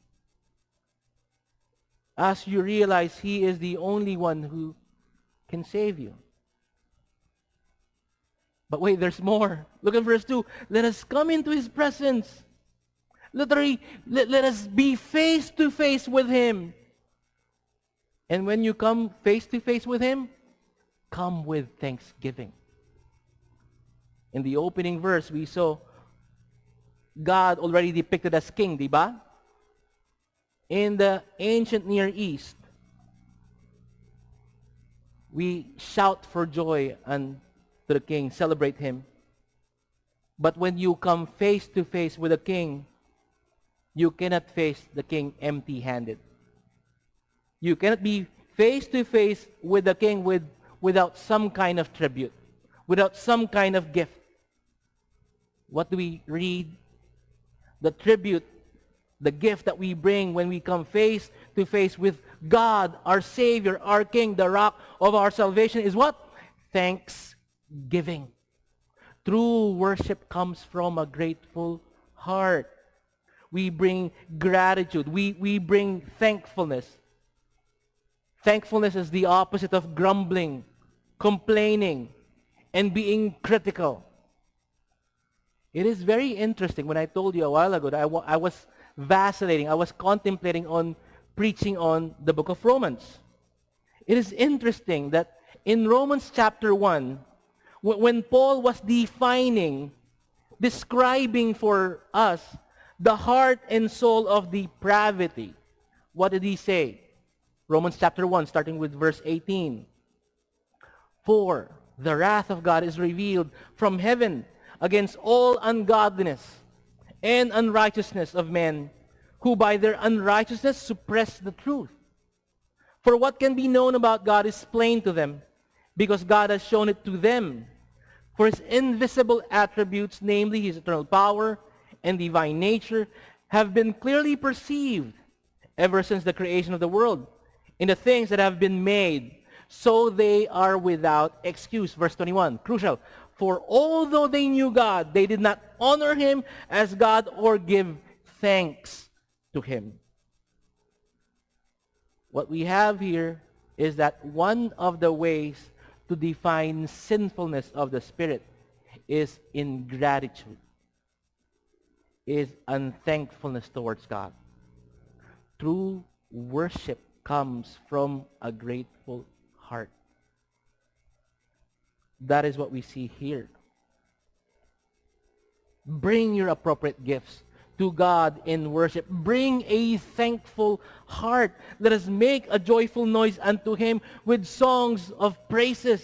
As you realize he is the only one who can save you. But wait, there's more. Look at verse two. Let us come into his presence. Literally, let, let us be face to face with him. And when you come face to face with him, come with thanksgiving. In the opening verse, we saw God already depicted as king, diba? In the ancient Near East, we shout for joy and to the king, celebrate him. But when you come face to face with a king, you cannot face the king empty-handed. You cannot be face to face with the king with, without some kind of tribute, without some kind of gift. What do we read? The tribute, the gift that we bring when we come face to face with God, our Savior, our King, the rock of our salvation is what? Thanksgiving. True worship comes from a grateful heart. We bring gratitude. We, we bring thankfulness. Thankfulness is the opposite of grumbling, complaining, and being critical. It is very interesting. When I told you a while ago that I, wa- I was vacillating, I was contemplating on preaching on the book of Romans. It is interesting that in Romans chapter one, wh- when Paul was defining, describing for us the heart and soul of depravity, what did he say? Romans chapter one, starting with verse eighteen. For the wrath of God is revealed from heaven against all ungodliness and unrighteousness of men, who by their unrighteousness suppress the truth. For what can be known about God is plain to them, because God has shown it to them. For his invisible attributes, namely his eternal power and divine nature, have been clearly perceived ever since the creation of the world in the things that have been made, so they are without excuse. Verse twenty-one, crucial. For although they knew God, they did not honor him as God or give thanks to him. What we have here is that one of the ways to define sinfulness of the spirit is ingratitude, is unthankfulness towards God. True worship comes from a grateful heart. That is what we see here. Bring your appropriate gifts to God in worship. Bring a thankful heart. Let us make a joyful noise unto him with songs of praises.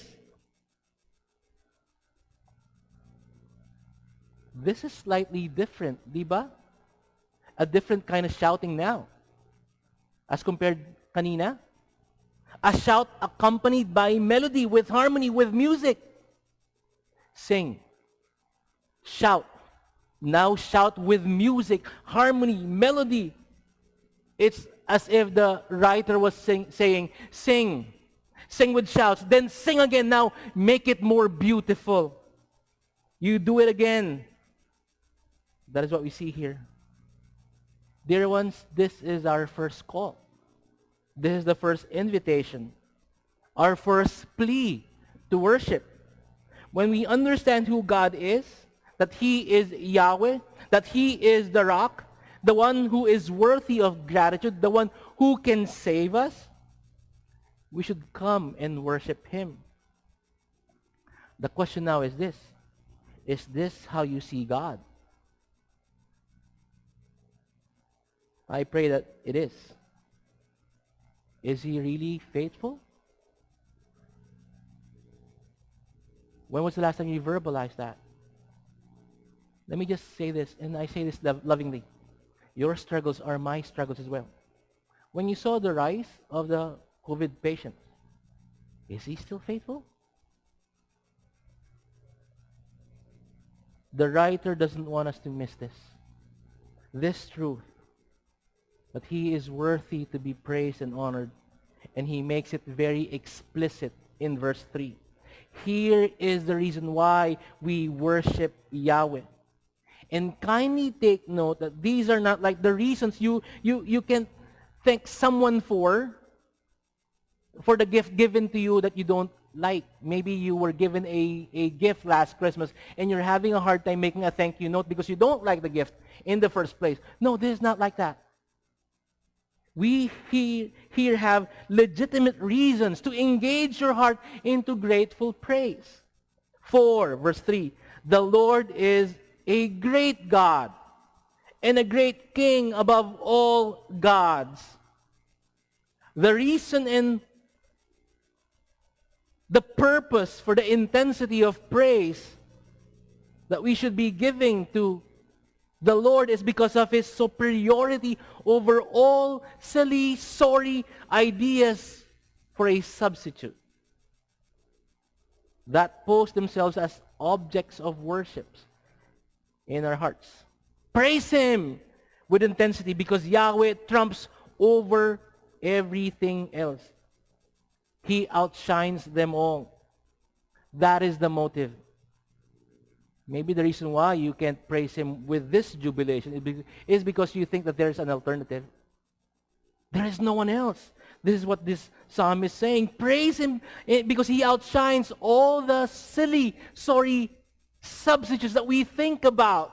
This is slightly different, di ba? A different kind of shouting now as compared kanina. A shout accompanied by melody, with harmony, with music. Sing. Shout. Now shout with music, harmony, melody. It's as if the writer was sing, saying, sing. Sing with shouts. Then sing again. Now make it more beautiful. You do it again. That is what we see here. Dear ones, this is our first call. This is the first invitation. Our first plea to worship. When we understand who God is, that he is Yahweh, that he is the rock, the one who is worthy of gratitude, the one who can save us, we should come and worship him. The question now is this: is this how you see God? I pray that it is. Is he really faithful? When was the last time you verbalized that? Let me just say this, and I say this lovingly. Your struggles are my struggles as well. When you saw the rise of the COVID patients, is he still faithful? The writer doesn't want us to miss this. This truth, that he is worthy to be praised and honored. And he makes it very explicit in verse three. Here is the reason why we worship Yahweh. And kindly take note that these are not like the reasons you, you, you can thank someone for, for the gift given to you that you don't like. Maybe you were given a, a gift last Christmas and you're having a hard time making a thank you note because you don't like the gift in the first place. No, this is not like that. We here, here have legitimate reasons to engage your heart into grateful praise. For, verse three, the Lord is a great God and a great King above all gods. The reason and the purpose for the intensity of praise that we should be giving to the Lord is because of his superiority over all silly, sorry ideas for a substitute that pose themselves as objects of worship in our hearts. Praise him with intensity because Yahweh trumps over everything else. He outshines them all. That is the motive. Maybe the reason why you can't praise him with this jubilation is because you think that there is an alternative. There is no one else. This is what this psalm is saying. Praise him because he outshines all the silly, sorry substitutes that we think about.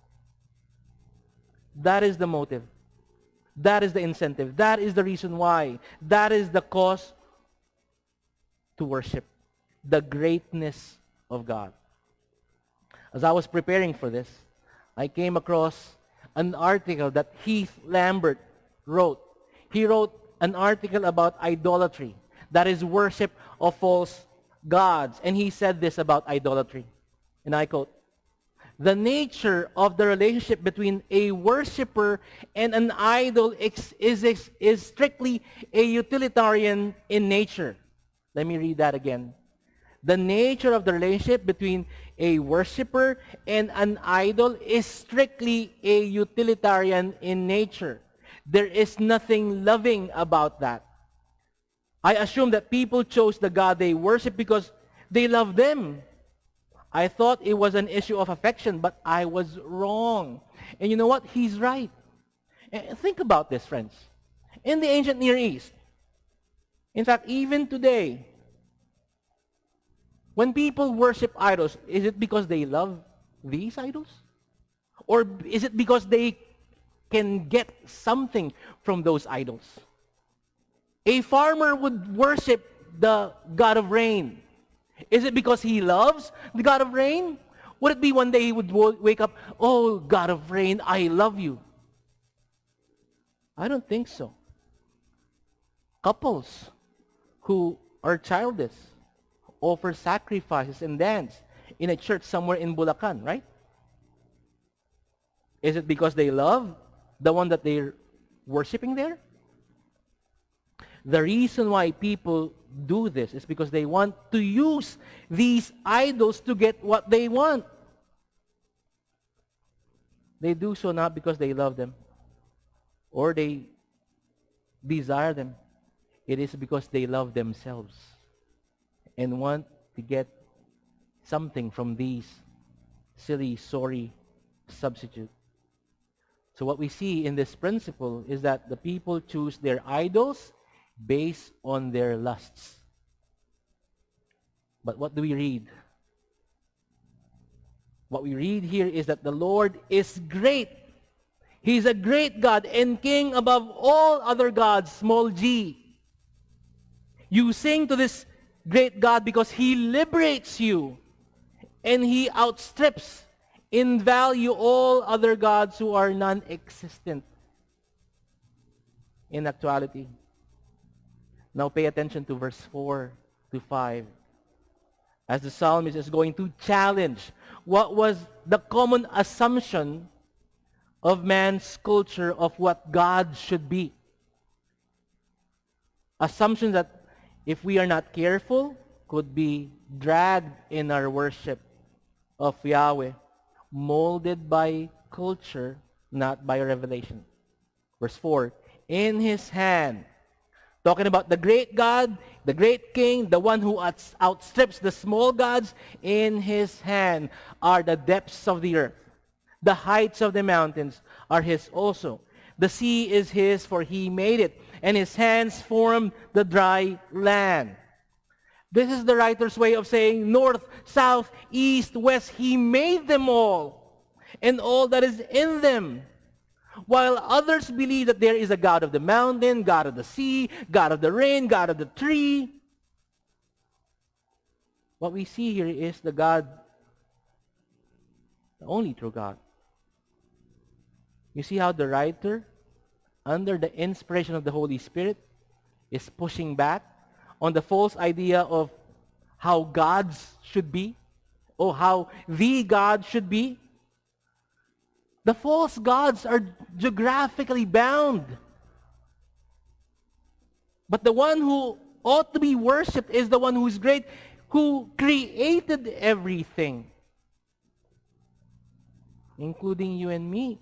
That is the motive. That is the incentive. That is the reason why. That is the cause to worship. the greatness of God. As I was preparing for this, I came across an article that Heath Lambert wrote. He wrote an article about idolatry, that is worship of false gods. And he said this about idolatry, and I quote, "The nature of the relationship between a worshiper and an idol is, is, is strictly a utilitarian in nature." Let me read that again. The nature of the relationship between a worshiper and an idol is strictly a utilitarian in nature. There is nothing loving about that. I assume that people chose the God they worship because they love them. I thought it was an issue of affection, but I was wrong. And you know what? He's right. And think about this, friends. In the ancient Near East, in fact, even today, when people worship idols, is it because they love these idols? Or is it because they can get something from those idols? A farmer would worship the God of rain. Is it because he loves the God of rain? Would it be one day he would wake up, "Oh, God of rain, I love you"? I don't think so. Couples who are childless offer sacrifices and dance in a church somewhere in Bulacan, right? Is it because they love the one that they're worshiping there? The reason why people do this is because they want to use these idols to get what they want. They do so not because they love them or they desire them. It is because they love themselves and want to get something from these silly, sorry substitutes. So what we see in this principle is that the people choose their idols based on their lusts. But what do we read? What we read here is that the Lord is great. He's a great God and King above all other gods, small g. You sing to this great God because He liberates you and He outstrips in value all other gods who are non-existent in actuality. Now pay attention to verse four to five. As the psalmist is going to challenge what was the common assumption of man's culture of what God should be. Assumption that if we are not careful, could be dragged in our worship of Yahweh, molded by culture, not by revelation. Verse four, in His hand, talking about the great God, the great King, the one who outs- outstrips the small gods, in His hand are the depths of the earth. The heights of the mountains are His also. The sea is His, for He made it, and His hands formed the dry land. This is the writer's way of saying north, south, east, west. He made them all, and all that is in them. While others believe that there is a God of the mountain, God of the sea, God of the rain, God of the tree, what we see here is the God, the only true God. You see how the writer, under the inspiration of the Holy Spirit, is pushing back on the false idea of how gods should be, or how the God should be. The false gods are geographically bound. But the one who ought to be worshipped is the one who is great, who created everything, including you and me.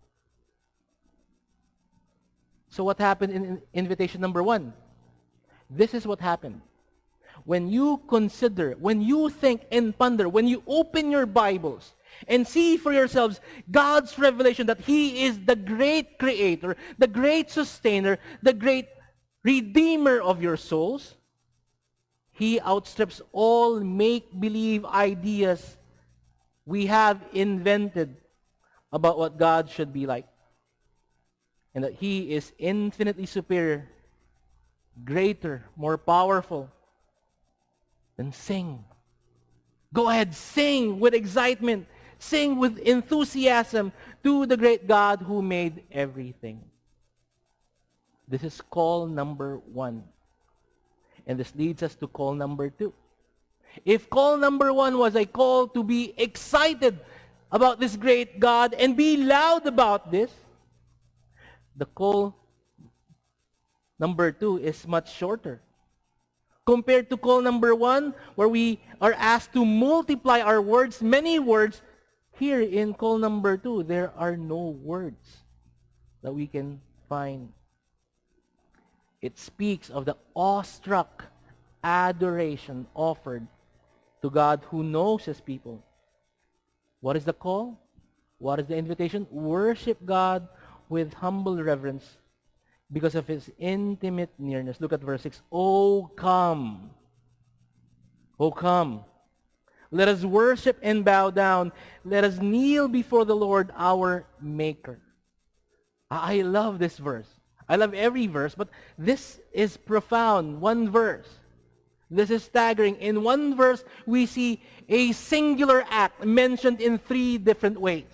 So what happened in invitation number one? This is what happened. When you consider, when you think and ponder, when you open your Bibles and see for yourselves God's revelation that He is the great creator, the great sustainer, the great redeemer of your souls, He outstrips all make-believe ideas we have invented about what God should be like. And that He is infinitely superior, greater, more powerful then sing. Go ahead, sing with excitement. Sing with enthusiasm to the great God who made everything. This is call number one. And this leads us to call number two. If call number one was a call to be excited about this great God and be loud about this, the call number two is much shorter. Compared to call number one, where we are asked to multiply our words, many words, here in call number two, there are no words that we can find. It speaks of the awestruck adoration offered to God who knows His people. What is the call? What is the invitation? Worship God with humble reverence because of His intimate nearness. Look at verse six. Oh, come. Oh, come. Let us worship and bow down. Let us kneel before the Lord our Maker. I love this verse. I love every verse, but this is profound. One verse. This is staggering. In one verse, we see a singular act mentioned in three different ways.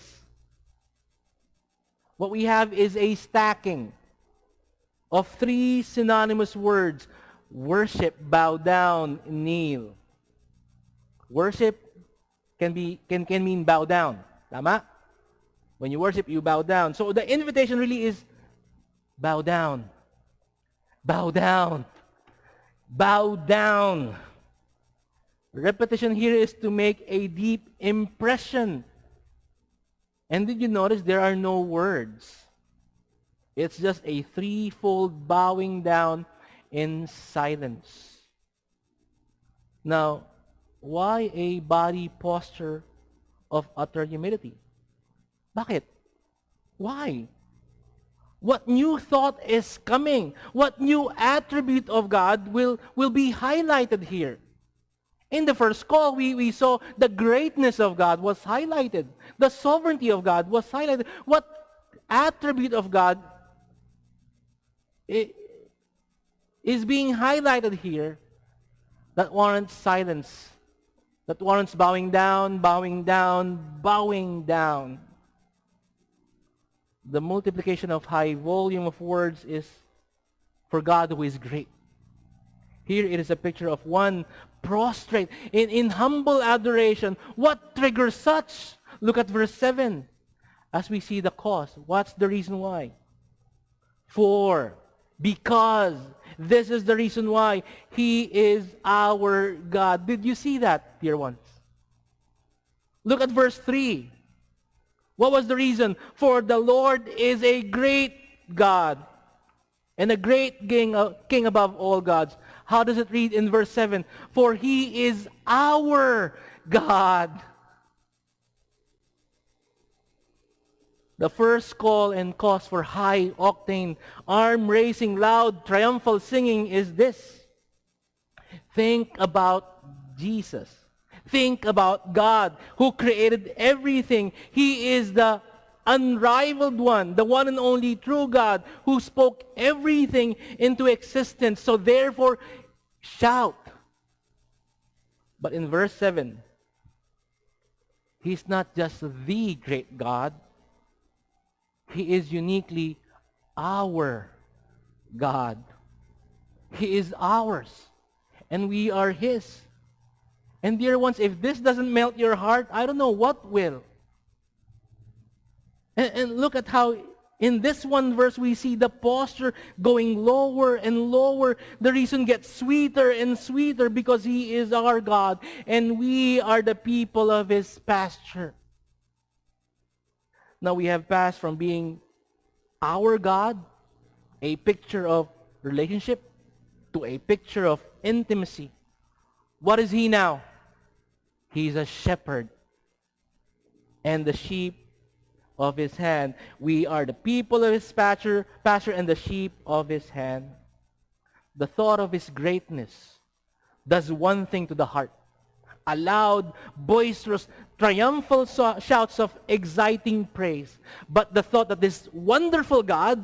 What we have is a stacking of three synonymous words. Worship, bow down, kneel. Worship can be can, can mean bow down. Tama? When you worship, you bow down. So the invitation really is bow down. Bow down. Bow down. Repetition here is to make a deep impression. And did you notice there are no words? It's just a threefold bowing down in silence. Now, why a body posture of utter humility? Bakit? Why? What new thought is coming? What new attribute of God will, will be highlighted here? In the first call, we, we saw the greatness of God was highlighted. The sovereignty of God was highlighted. What attribute of God is being highlighted here that warrants silence, that warrants bowing down, bowing down, bowing down? The multiplication of high volume of words is for God who is great. Here it is a picture of one prostrate in, in humble adoration. What triggers such? Look at verse seven. As we see the cause, what's the reason why? For, because, this is the reason why He is our God. Did you see that, dear ones? Look at verse three. What was the reason? For the Lord is a great God and a great king, uh, king above all gods. How does it read in verse seven? For He is our God. The first call and cause for high octane, arm-raising, loud, triumphal singing is this. Think about Jesus. Think about God who created everything. He is the unrivaled one, the one and only true God who spoke everything into existence. So therefore, shout. But in verse seven, He's not just the great God. He is uniquely our God. He is ours, and we are His. And dear ones, if this doesn't melt your heart, I don't know what will. And, and look at how in this one verse we see the posture going lower and lower. The reason gets sweeter and sweeter because He is our God and we are the people of His pasture. Now we have passed from being our God, a picture of relationship, to a picture of intimacy. What is He now? He's a shepherd and the sheep of His hand. We are the people of His pasture, pasture and the sheep of His hand. The thought of His greatness does one thing to the heart. A loud, boisterous, triumphal so- shouts of exciting praise. But the thought that this wonderful God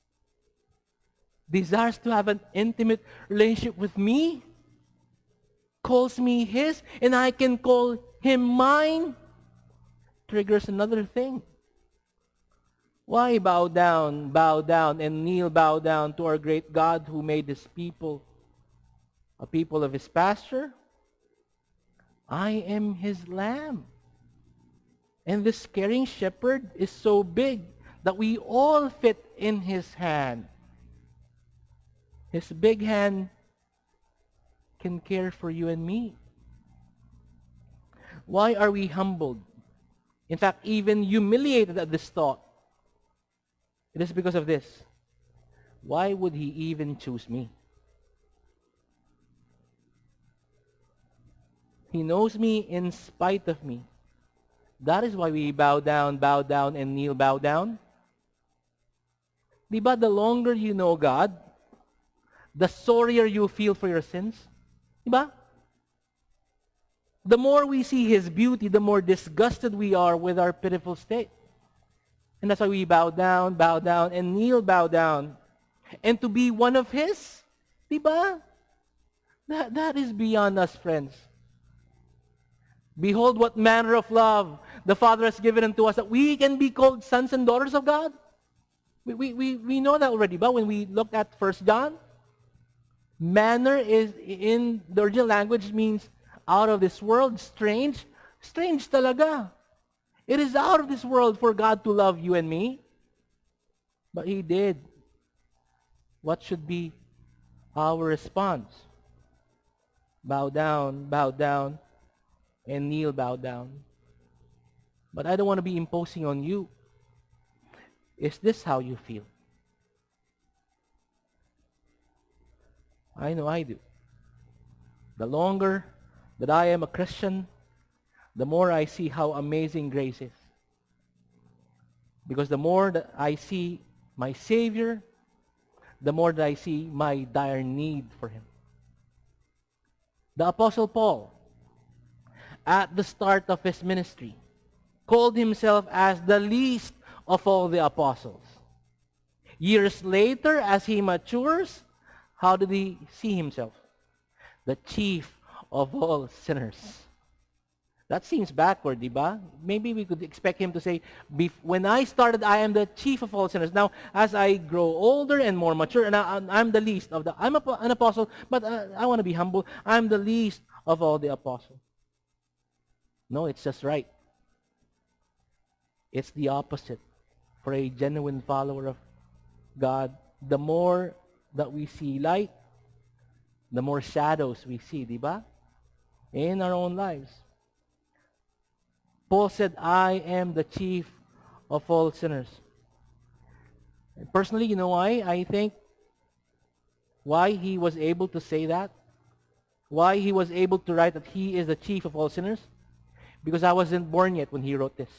desires to have an intimate relationship with me, calls me his, and I can call him mine, triggers another thing. Why bow down, bow down, and kneel, bow down to our great God who made this people a people of his pasture? I am his lamb. And this caring shepherd is so big that we all fit in his hand. His big hand can care for you and me. Why are we humbled? In fact, even humiliated at this thought. It is because of this. Why would he even choose me? He knows me in spite of me. That is why we bow down, bow down, and kneel, bow down. Diba, the longer you know God, the sorrier you feel for your sins. Diba? The more we see his beauty, the more disgusted we are with our pitiful state. And that's why we bow down, bow down, and kneel, bow down. And to be one of his, diba? That, that is beyond us, friends. Behold what manner of love the Father has given unto us, that we can be called sons and daughters of God. We, we, we, we know that already, but when we looked at First John, manner is, in the original language, means out of this world, strange. Strange talaga. It is out of this world for God to love you and me. But he did. What should be our response? Bow down, bow down, and kneel, bow down. But I don't want to be imposing on you. Is this how you feel? I know I do. The longer that I am a Christian, the more I see how amazing grace is. Because the more that I see my Savior, the more that I see my dire need for him. The Apostle Paul, at the start of his ministry, called himself as the least of all the apostles. Years later, as he matures, how did he see himself? The chief of all sinners. That seems backward, diba? Maybe we could expect him to say, when I started, I am the chief of all sinners. Now, as I grow older and more mature, and I, I'm the least of the, I'm a, an apostle, but uh, I want to be humble. I'm the least of all the apostles. No, it's just right. It's the opposite. For a genuine follower of God, the more that we see light, the more shadows we see, diba? In our own lives. Paul said, I am the chief of all sinners. And personally, you know why? I think why he was able to say that, why he was able to write that he is the chief of all sinners, because I wasn't born yet when he wrote this.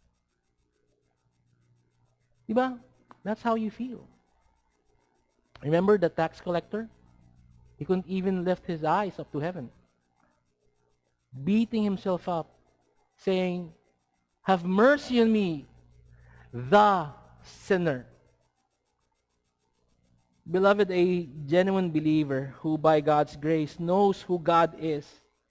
Diba? That's how you feel. Remember the tax collector? He couldn't even lift his eyes up to heaven. Beating himself up, saying, have mercy on me, the sinner. Beloved, a genuine believer who by God's grace knows who God is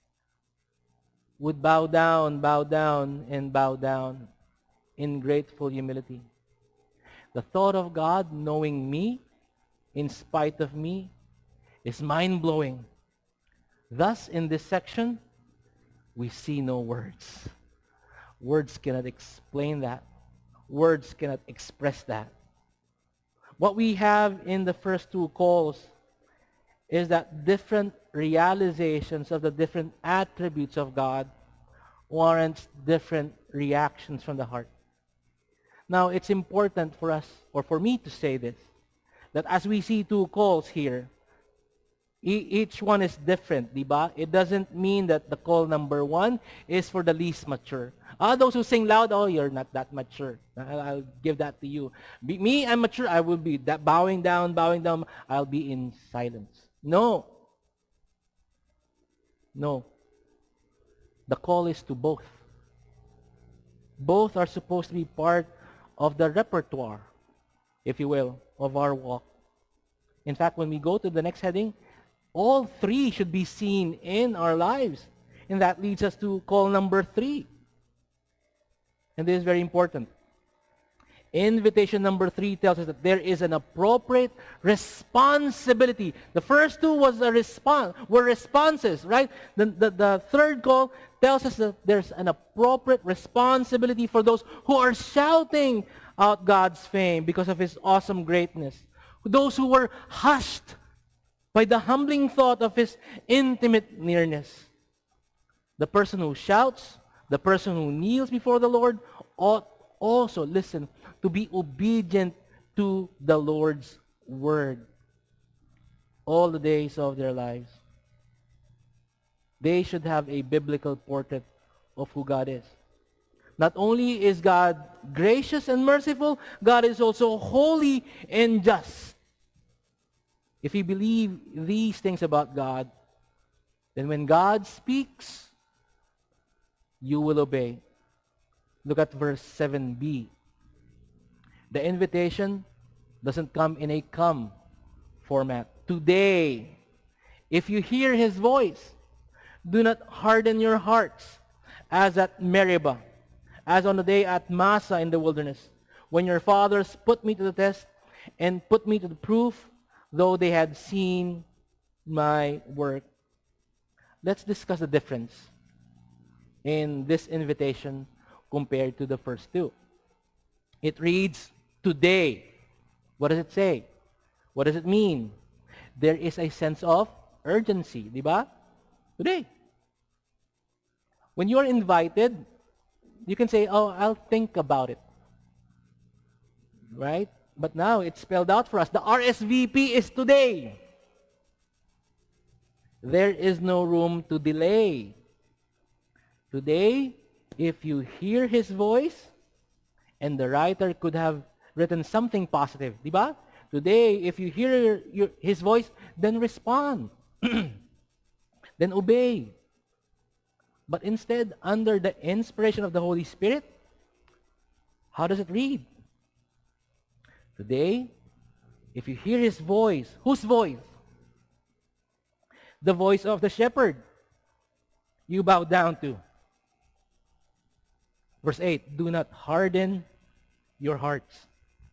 would bow down, bow down, and bow down in grateful humility. The thought of God knowing me in spite of me is mind-blowing. Thus, in this section, we see no words. Words cannot explain that. Words cannot express that. What we have in the first two calls is that different realizations of the different attributes of God warrants different reactions from the heart. Now, it's important for us, or for me to say this, that as we see two calls here, e- each one is different, diba? It doesn't mean that the call number one is for the least mature. Ah, those who sing loud, oh, you're not that mature. I'll, I'll give that to you. Be, me, I'm mature. I will be that bowing down, bowing down. I'll be in silence. No. No. The call is to both. Both are supposed to be part of the repertoire, if you will, of our walk. In fact, when we go to the next heading, All three should be seen in our lives. And that leads us to call number three. And this is very important. Invitation number three tells us that there is an appropriate responsibility. The first two was a response, were responses, right? The, the, the third call tells us that there's an appropriate responsibility for those who are shouting out God's fame because of His awesome greatness. Those who were hushed by the humbling thought of His intimate nearness. The person who shouts, the person who kneels before the Lord ought also, listen, to be obedient to the Lord's word all the days of their lives. They should have a biblical portrait of who God is. Not only is God gracious and merciful, God is also holy and just. If you believe these things about God, then when God speaks, you will obey. Look at verse seven b. The invitation doesn't come in a come format. Today, if you hear His voice, do not harden your hearts as at Meribah, as on the day at Massa in the wilderness, when your fathers put me to the test and put me to the proof, though they had seen my work. Let's discuss the difference in this invitation compared to the first two. It reads, today. What does it say? What does it mean? There is a sense of urgency, di ba? Today. When you are invited, you can say, oh, I'll think about it. Right? But now it's spelled out for us. The R S V P is today. There is no room to delay. Today, if you hear His voice, and the writer could have written something positive, di ba? Today, if you hear your, His voice, then respond. Then obey. But instead, under the inspiration of the Holy Spirit, how does it read? Today, if you hear His voice, whose voice? The voice of the shepherd. You bow down to. Verse eight, do not harden your hearts.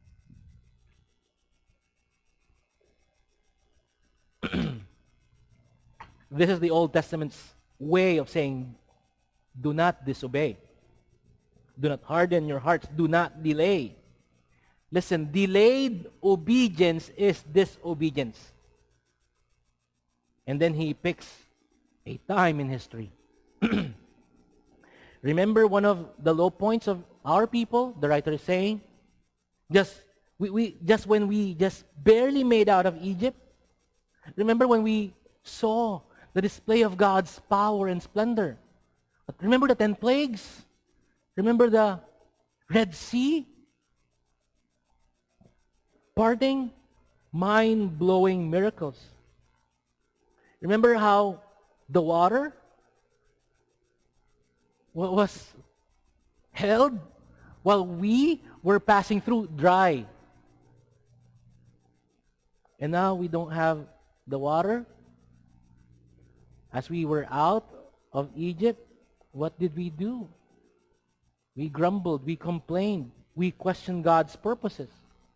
This is the Old Testament's way of saying, do not disobey. Do not harden your hearts. Do not delay. Listen, delayed obedience is disobedience. And then he picks a time in history. Remember one of the low points of our people, the writer is saying? Just, we, we, just when we just barely made out of Egypt. Remember when we saw the display of God's power and splendor? But remember the ten plagues? Remember the Red Sea? Parting? Mind-blowing miracles. Remember how the water was held while we were passing through dry. And now we don't have the water. As we were out of Egypt, what did we do? We grumbled, we complained, we questioned God's purposes.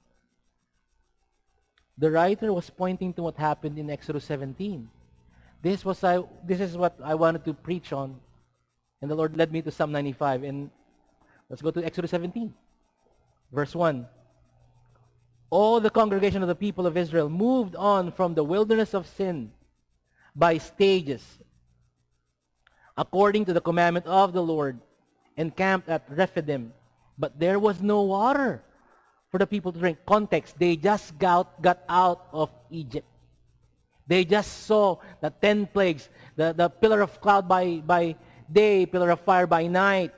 The writer was pointing to what happened in Exodus seventeen. This was I, this is what I wanted to preach on. And the Lord led me to Psalm ninety-five. And let's go to Exodus seventeen. Verse one. All the congregation of the people of Israel moved on from the wilderness of sin by stages, according to the commandment of the Lord, and camped at Rephidim. But there was no water for the people to drink. Context, they just got, got out of Egypt. They just saw the ten plagues, the, the pillar of cloud by, by day, pillar of fire by night.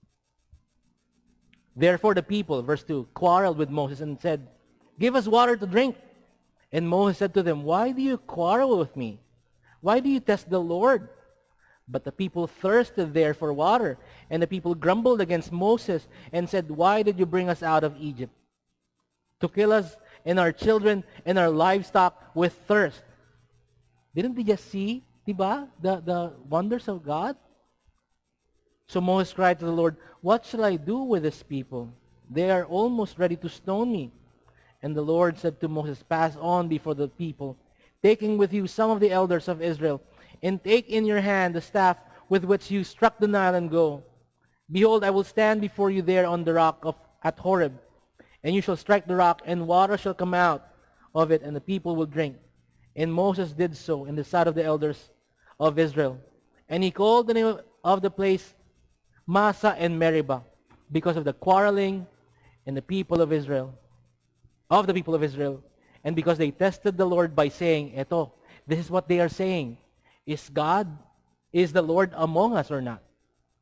Therefore the people, verse two, quarreled with Moses and said, give us water to drink. And Moses said to them, why do you quarrel with me? Why do you test the Lord? But the people thirsted there for water. And the people grumbled against Moses and said, why did you bring us out of Egypt? To kill us and our children and our livestock with thirst. Didn't they just see, diba, the, the wonders of God? So Moses cried to the Lord, what shall I do with this people? They are almost ready to stone me. And the Lord said to Moses, pass on before the people, taking with you some of the elders of Israel, and take in your hand the staff with which you struck the Nile, and go. Behold, I will stand before you there on the rock of at Horeb, and you shall strike the rock, and water shall come out of it, and the people will drink. And Moses did so in the sight of the elders of Israel. And he called the name of the place Massa and Meribah, because of the quarreling and the people of Israel, of the people of Israel, and because they tested the Lord by saying, eto, this is what they are saying, is God, is the Lord among us or not?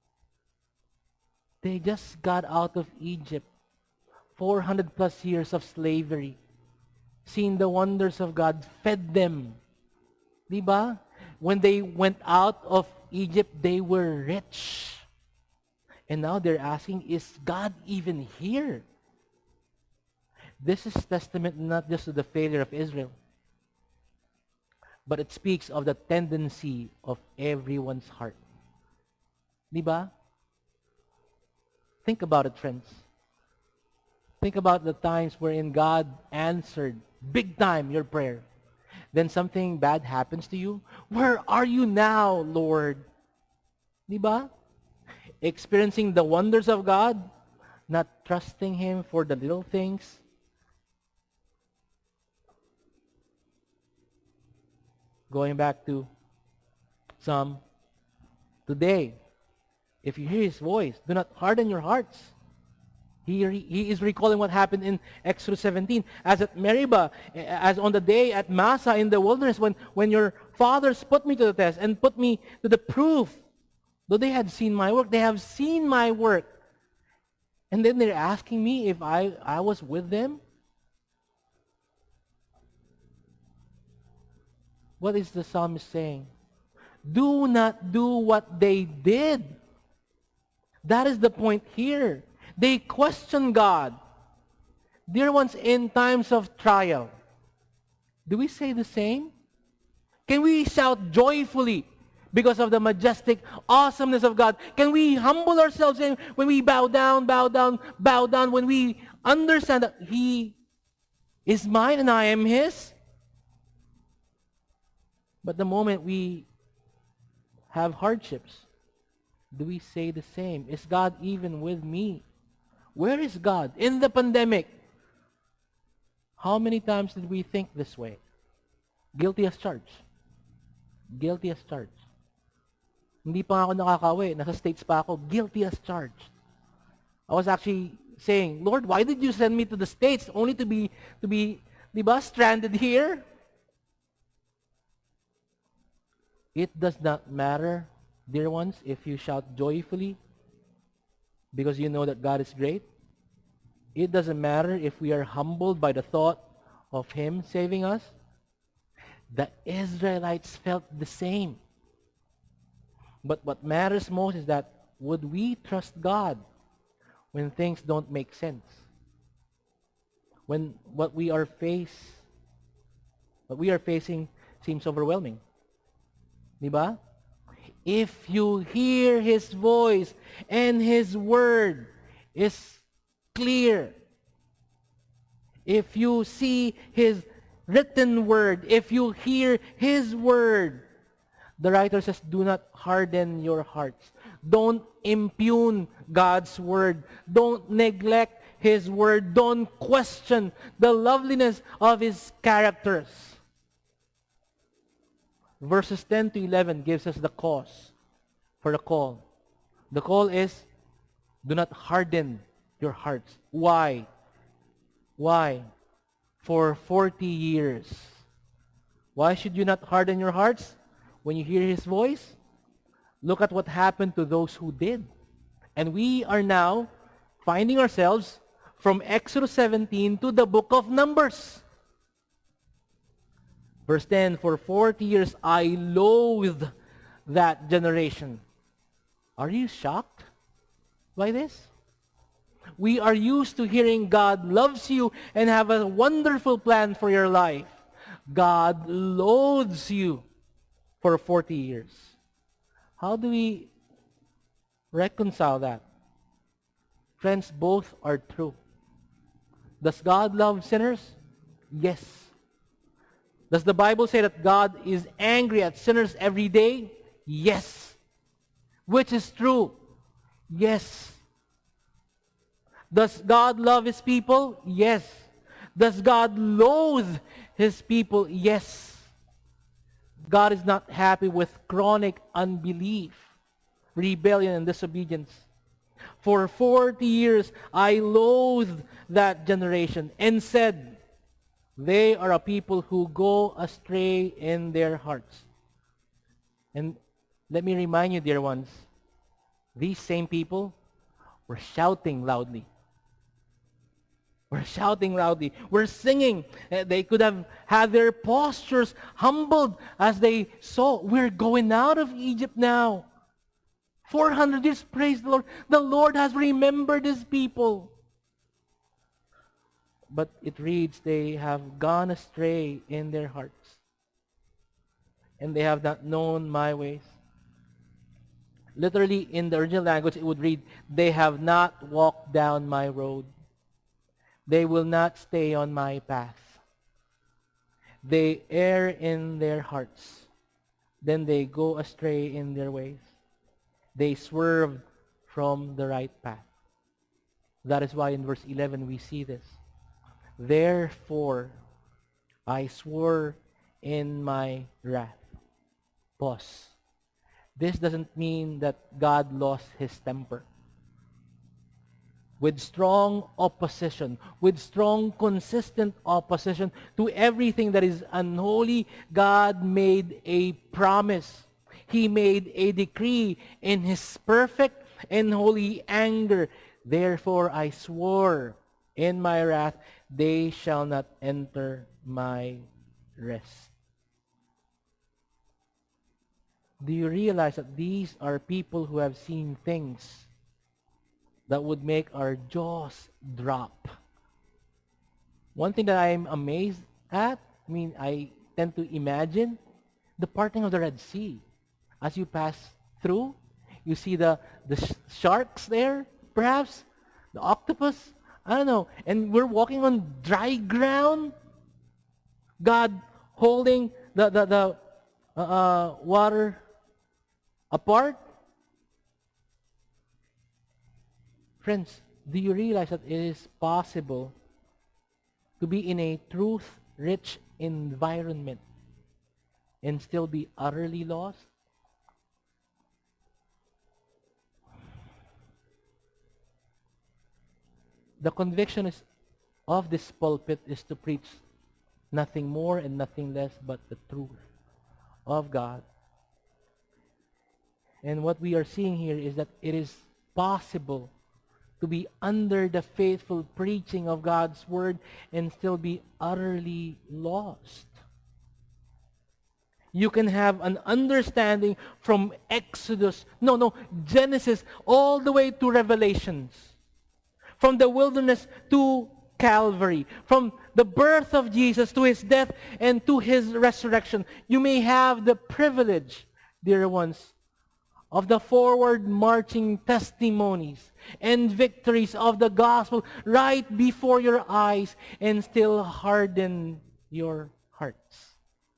They just got out of Egypt, four hundred plus years of slavery, seen the wonders of God, fed them. Diba? When they went out of Egypt, they were rich. And now they're asking, is God even here? This is testament not just to the failure of Israel, but it speaks of the tendency of everyone's heart. Diba? Think about it, friends. Think about the times wherein God answered big time your prayer. Then something bad happens to you. Where are you now, Lord? Diba? Experiencing the wonders of God, not trusting Him for the little things. Going back to Psalm, today, if you hear His voice, do not harden your hearts. He, he is recalling what happened in Exodus seventeen. As at Meribah, as on the day at Massa in the wilderness, when, when your fathers put me to the test and put me to the proof. Though they had seen my work, they have seen my work. And then they're asking me if I, I was with them. What is the psalmist saying? Do not do what they did. That is the point here. They question God. Dear ones, in times of trial, do we say the same? Can we shout joyfully because of the majestic awesomeness of God? Can we humble ourselves in when we bow down, bow down, bow down, when we understand that He is mine and I am His? But the moment we have hardships, do we say the same? Is God even with me? Where is God? In the pandemic, how many times did we think this way? Guilty as charged. Guilty as charged. Hindi pa ako nakakawi. Nasa States pa ako. Guilty as charged. I was actually saying, Lord, why did you send me to the States only to be, to be, di ba, stranded here? It does not matter, dear ones, if you shout joyfully because you know that God is great. It doesn't matter if we are humbled by the thought of Him saving us. The Israelites felt the same. But what matters most is that would we trust God when things don't make sense? When what we are face, what we are facing seems overwhelming. Diba? If you hear His voice and His word is clear, if you see His written word, if you hear His word, the writer says, do not harden your hearts. Don't impugn God's word. Don't neglect His word. Don't question the loveliness of His characters. Verses ten to eleven gives us the cause for the call. The call is, do not harden your hearts. Why? Why? For forty years. Why should you not harden your hearts when you hear His voice? Look at what happened to those who did. And we are now finding ourselves from Exodus seventeen to the book of Numbers. Verse ten, for forty years I loathed that generation. Are you shocked by this? We are used to hearing God loves you and have a wonderful plan for your life. God loathes you. for forty years. How do we reconcile that? Friends, both are true. Does God love sinners? Yes. Does the Bible say that God is angry at sinners every day? Yes. Which is true? Yes. Does God love His people? Yes. Does God loathe His people? Yes. God is not happy with chronic unbelief, rebellion, and disobedience. For forty years, I loathed that generation and said, they are a people who go astray in their hearts. And let me remind you, dear ones, these same people were shouting loudly. We're shouting loudly. We're singing. Uh, They could have had their postures humbled as they saw, we're going out of Egypt now. four hundred years, praise the Lord. The Lord has remembered His people. But it reads, they have gone astray in their hearts, and they have not known my ways. Literally, in the original language, it would read, they have not walked down my road. They will not stay on my path. They err in their hearts. Then they go astray in their ways. They swerve from the right path. That is why in verse eleven we see this. Therefore, I swore in my wrath. Pause. This doesn't mean that God lost His temper. With strong opposition, with strong, consistent opposition to everything that is unholy, God made a promise. He made a decree in His perfect and holy anger. Therefore, I swore in my wrath, they shall not enter my rest. Do you realize that these are people who have seen things that would make our jaws drop? One thing that I'm amazed at, I mean, I tend to imagine the parting of the Red Sea. As you pass through, you see the, the sh- sharks there, perhaps, the octopus, I don't know, and we're walking on dry ground. God holding the, the, the uh, uh, water apart. Friends, do you realize that it is possible to be in a truth-rich environment and still be utterly lost? The conviction is, of this pulpit is to preach nothing more and nothing less but the truth of God. And what we are seeing here is that it is possible to be under the faithful preaching of God's word and still be utterly lost. You can have an understanding from Exodus, no, no, Genesis, all the way to Revelations. From the wilderness to Calvary. From the birth of Jesus to His death and to His resurrection. You may have the privilege, dear ones, of the forward-marching testimonies and victories of the gospel right before your eyes and still harden your hearts.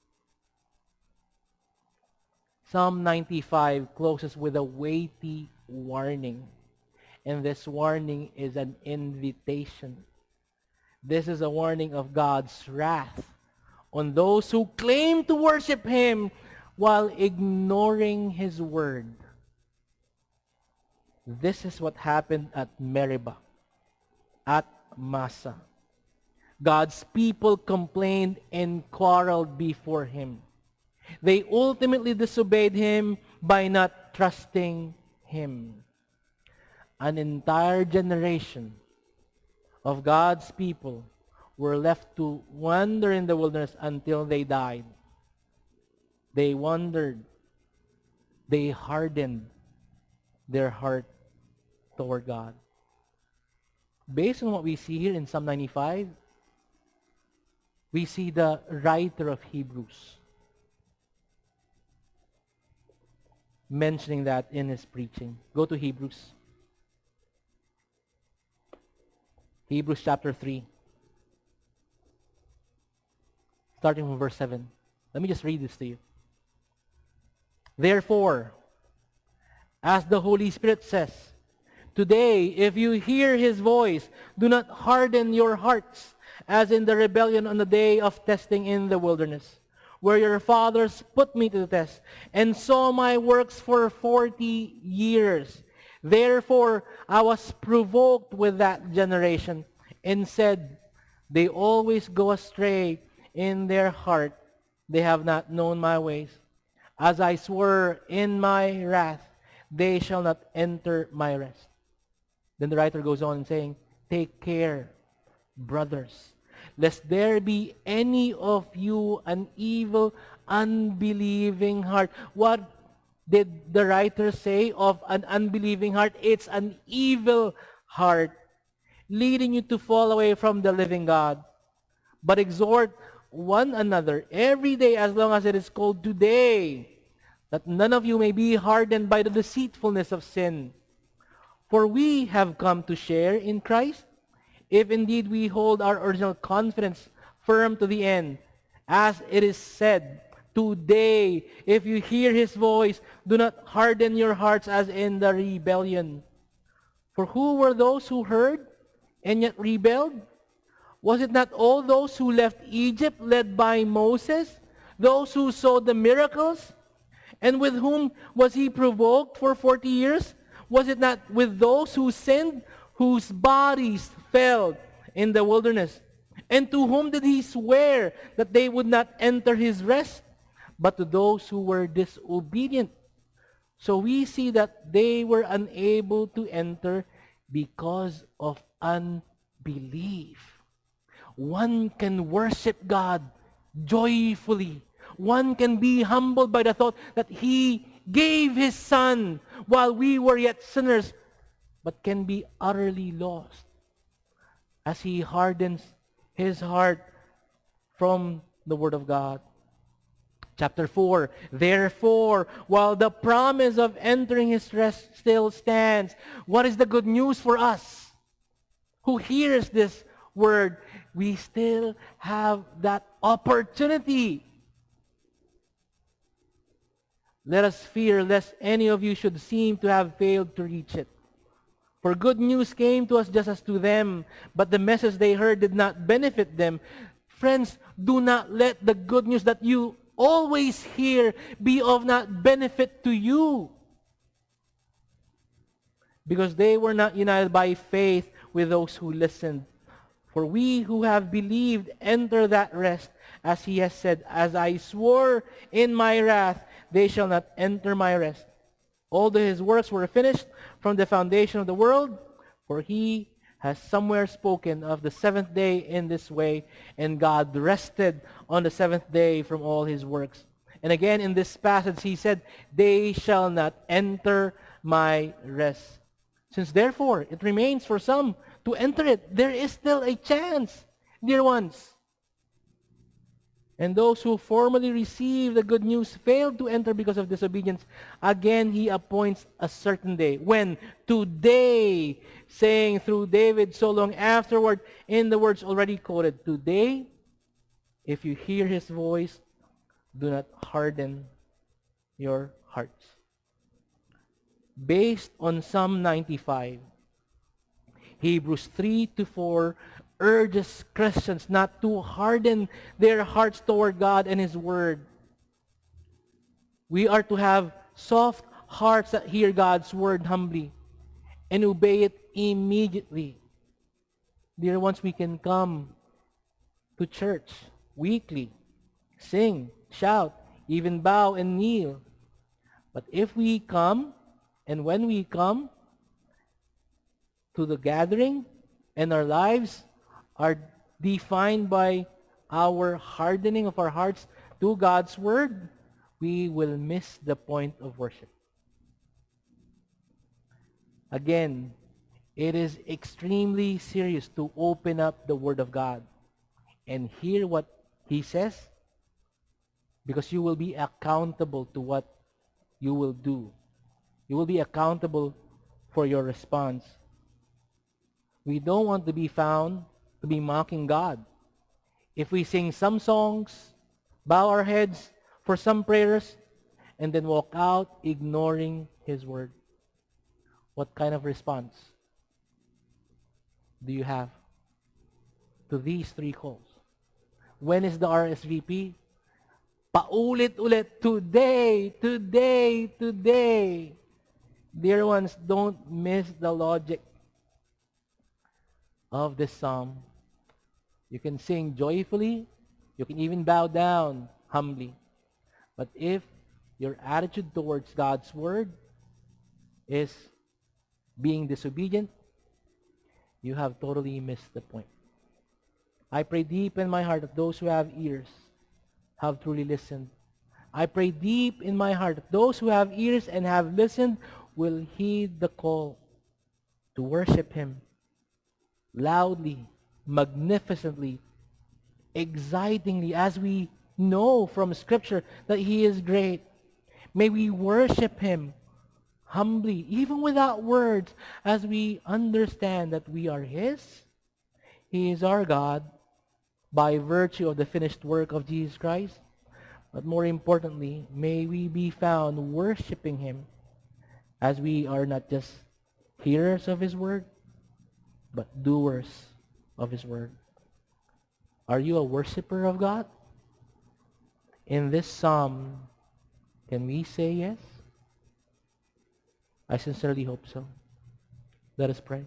Psalm ninety-five closes with a weighty warning. And this warning is an invitation. This is a warning of God's wrath on those who claim to worship Him while ignoring His word. This is what happened at Meribah, at Massa. God's people complained and quarreled before Him. They ultimately disobeyed Him by not trusting Him. An entire generation of God's people were left to wander in the wilderness until they died. They wandered. They hardened their heart toward God. Based on what we see here in Psalm ninety-five, we see the writer of Hebrews mentioning that in his preaching. Go to Hebrews. Hebrews chapter three. Starting from verse seven. Let me just read this to you. Therefore, as the Holy Spirit says, today, if you hear his voice, do not harden your hearts, as in the rebellion on the day of testing in the wilderness, where your fathers put me to the test, and saw my works for forty years. Therefore, I was provoked with that generation, and said, they always go astray in their heart. They have not known my ways. As I swore in my wrath, they shall not enter my rest. Then the writer goes on saying, take care, brothers, lest there be any of you an evil, unbelieving heart. What did the writer say of an unbelieving heart? It's an evil heart, leading you to fall away from the living God. But exhort one another every day, as long as it is called today, that none of you may be hardened by the deceitfulness of sin. For we have come to share in Christ, if indeed we hold our original confidence firm to the end. As it is said, today, if you hear his voice, do not harden your hearts as in the rebellion. For who were those who heard and yet rebelled? Was it not all those who left Egypt led by Moses, those who saw the miracles? And with whom was he provoked for forty years? Was it not with those who sinned, whose bodies fell in the wilderness? And to whom did he swear that they would not enter his rest? But to those who were disobedient. So we see that they were unable to enter because of unbelief. One can worship God joyfully. One can be humbled by the thought that he gave his son while we were yet sinners, but can be utterly lost as he hardens his heart from the Word of God. Chapter four, therefore, while the promise of entering his rest still stands, what is the good news for us who hears this word? We still have that opportunity. Let us fear lest any of you should seem to have failed to reach it. For good news came to us just as to them, but the message they heard did not benefit them. Friends, do not let the good news that you always hear be of not benefit to you, because they were not united by faith with those who listened. For we who have believed enter that rest, as he has said, as I swore in my wrath, they shall not enter my rest. Although his works were finished from the foundation of the world, for he has somewhere spoken of the seventh day in this way, and God rested on the seventh day from all his works. And again in this passage he said, they shall not enter my rest. Since therefore it remains for some to enter it, there is still a chance, dear ones. And those who formerly received the good news failed to enter because of disobedience. Again, he appoints a certain day, when today, saying through David so long afterward, in the words already quoted, today, if you hear his voice, do not harden your hearts. Based on Psalm ninety-five, Hebrews three to four urges Christians not to harden their hearts toward God and his word. We are to have soft hearts that hear God's word humbly and obey it immediately. Dear ones, we can come to church weekly, sing, shout, even bow and kneel. But if we come, and when we come to the gathering, and our lives are defined by our hardening of our hearts to God's word, we will miss the point of worship. Again, it is extremely serious to open up the word of God and hear what he says, because you will be accountable to what you will do You will be accountable for your response. We don't want to be found to be mocking God. If we sing some songs, bow our heads for some prayers, and then walk out ignoring His word, what kind of response do you have to these three calls? When is the R S V P? Paulit-ulit, today, today, today. Dear ones, don't miss the logic of this psalm. You can sing joyfully, you can even bow down humbly. But if your attitude towards God's word is being disobedient, you have totally missed the point. I pray deep in my heart that those who have ears have truly listened. I pray deep in my heart that those who have ears and have listened will heed the call to worship Him loudly, magnificently, excitingly, as we know from Scripture that He is great. May we worship Him humbly, even without words, as we understand that we are His. He is our God by virtue of the finished work of Jesus Christ. But more importantly, may we be found worshiping Him as we are not just hearers of His word, but doers of His word. Are you a worshiper of God? In this psalm, can we say yes? I sincerely hope so. Let us pray.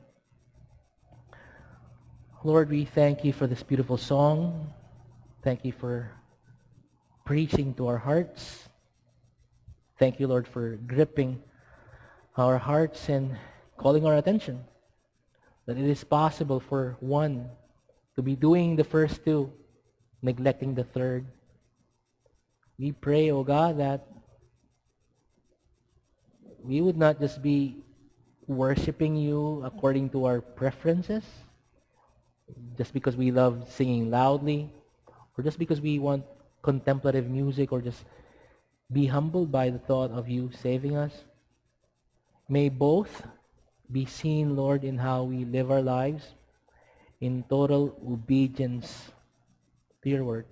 Lord, we thank You for this beautiful song. Thank You for preaching to our hearts. Thank You, Lord, for gripping our hearts and calling our attention that it is possible for one to be doing the first two, neglecting the third. We pray, O God, that we would not just be worshiping You according to our preferences, just because we love singing loudly, or just because we want contemplative music, or just be humbled by the thought of You saving us. May both be seen, Lord, in how we live our lives in total obedience to Your word.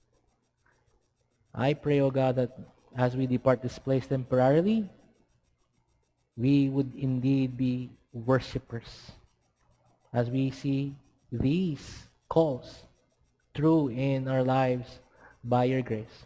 I pray, O God, that as we depart this place temporarily, we would indeed be worshipers as we see these calls through in our lives by Your grace.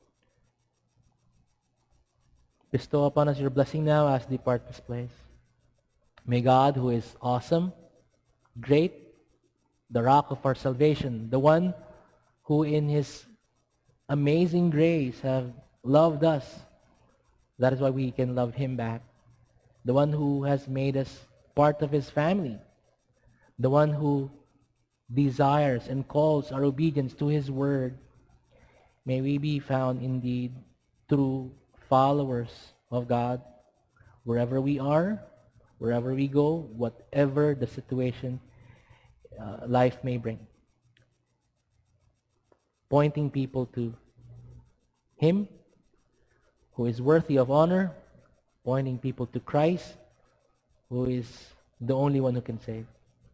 Bestow upon us Your blessing now as we depart this place. May God, who is awesome, great, the rock of our salvation, the one who in His amazing grace have loved us, that is why we can love Him back, the one who has made us part of His family, the one who desires and calls our obedience to His word, may we be found indeed true followers of God wherever we are, wherever we go, whatever the situation uh, life may bring. Pointing people to Him who is worthy of honor, pointing people to Christ who is the only one who can save.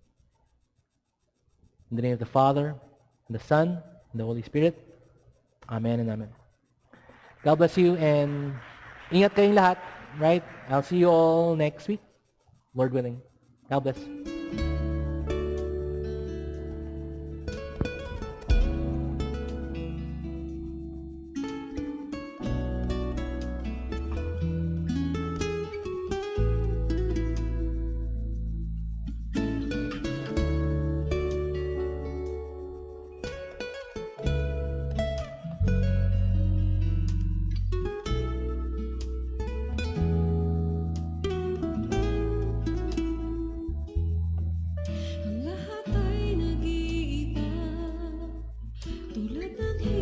In the name of the Father, and the Son, and the Holy Spirit. Amen and amen. God bless you, and ingat kayong lahat, right? I'll see you all next week, Lord willing. God bless. Ang lahat ay nag-iiba, tulad ng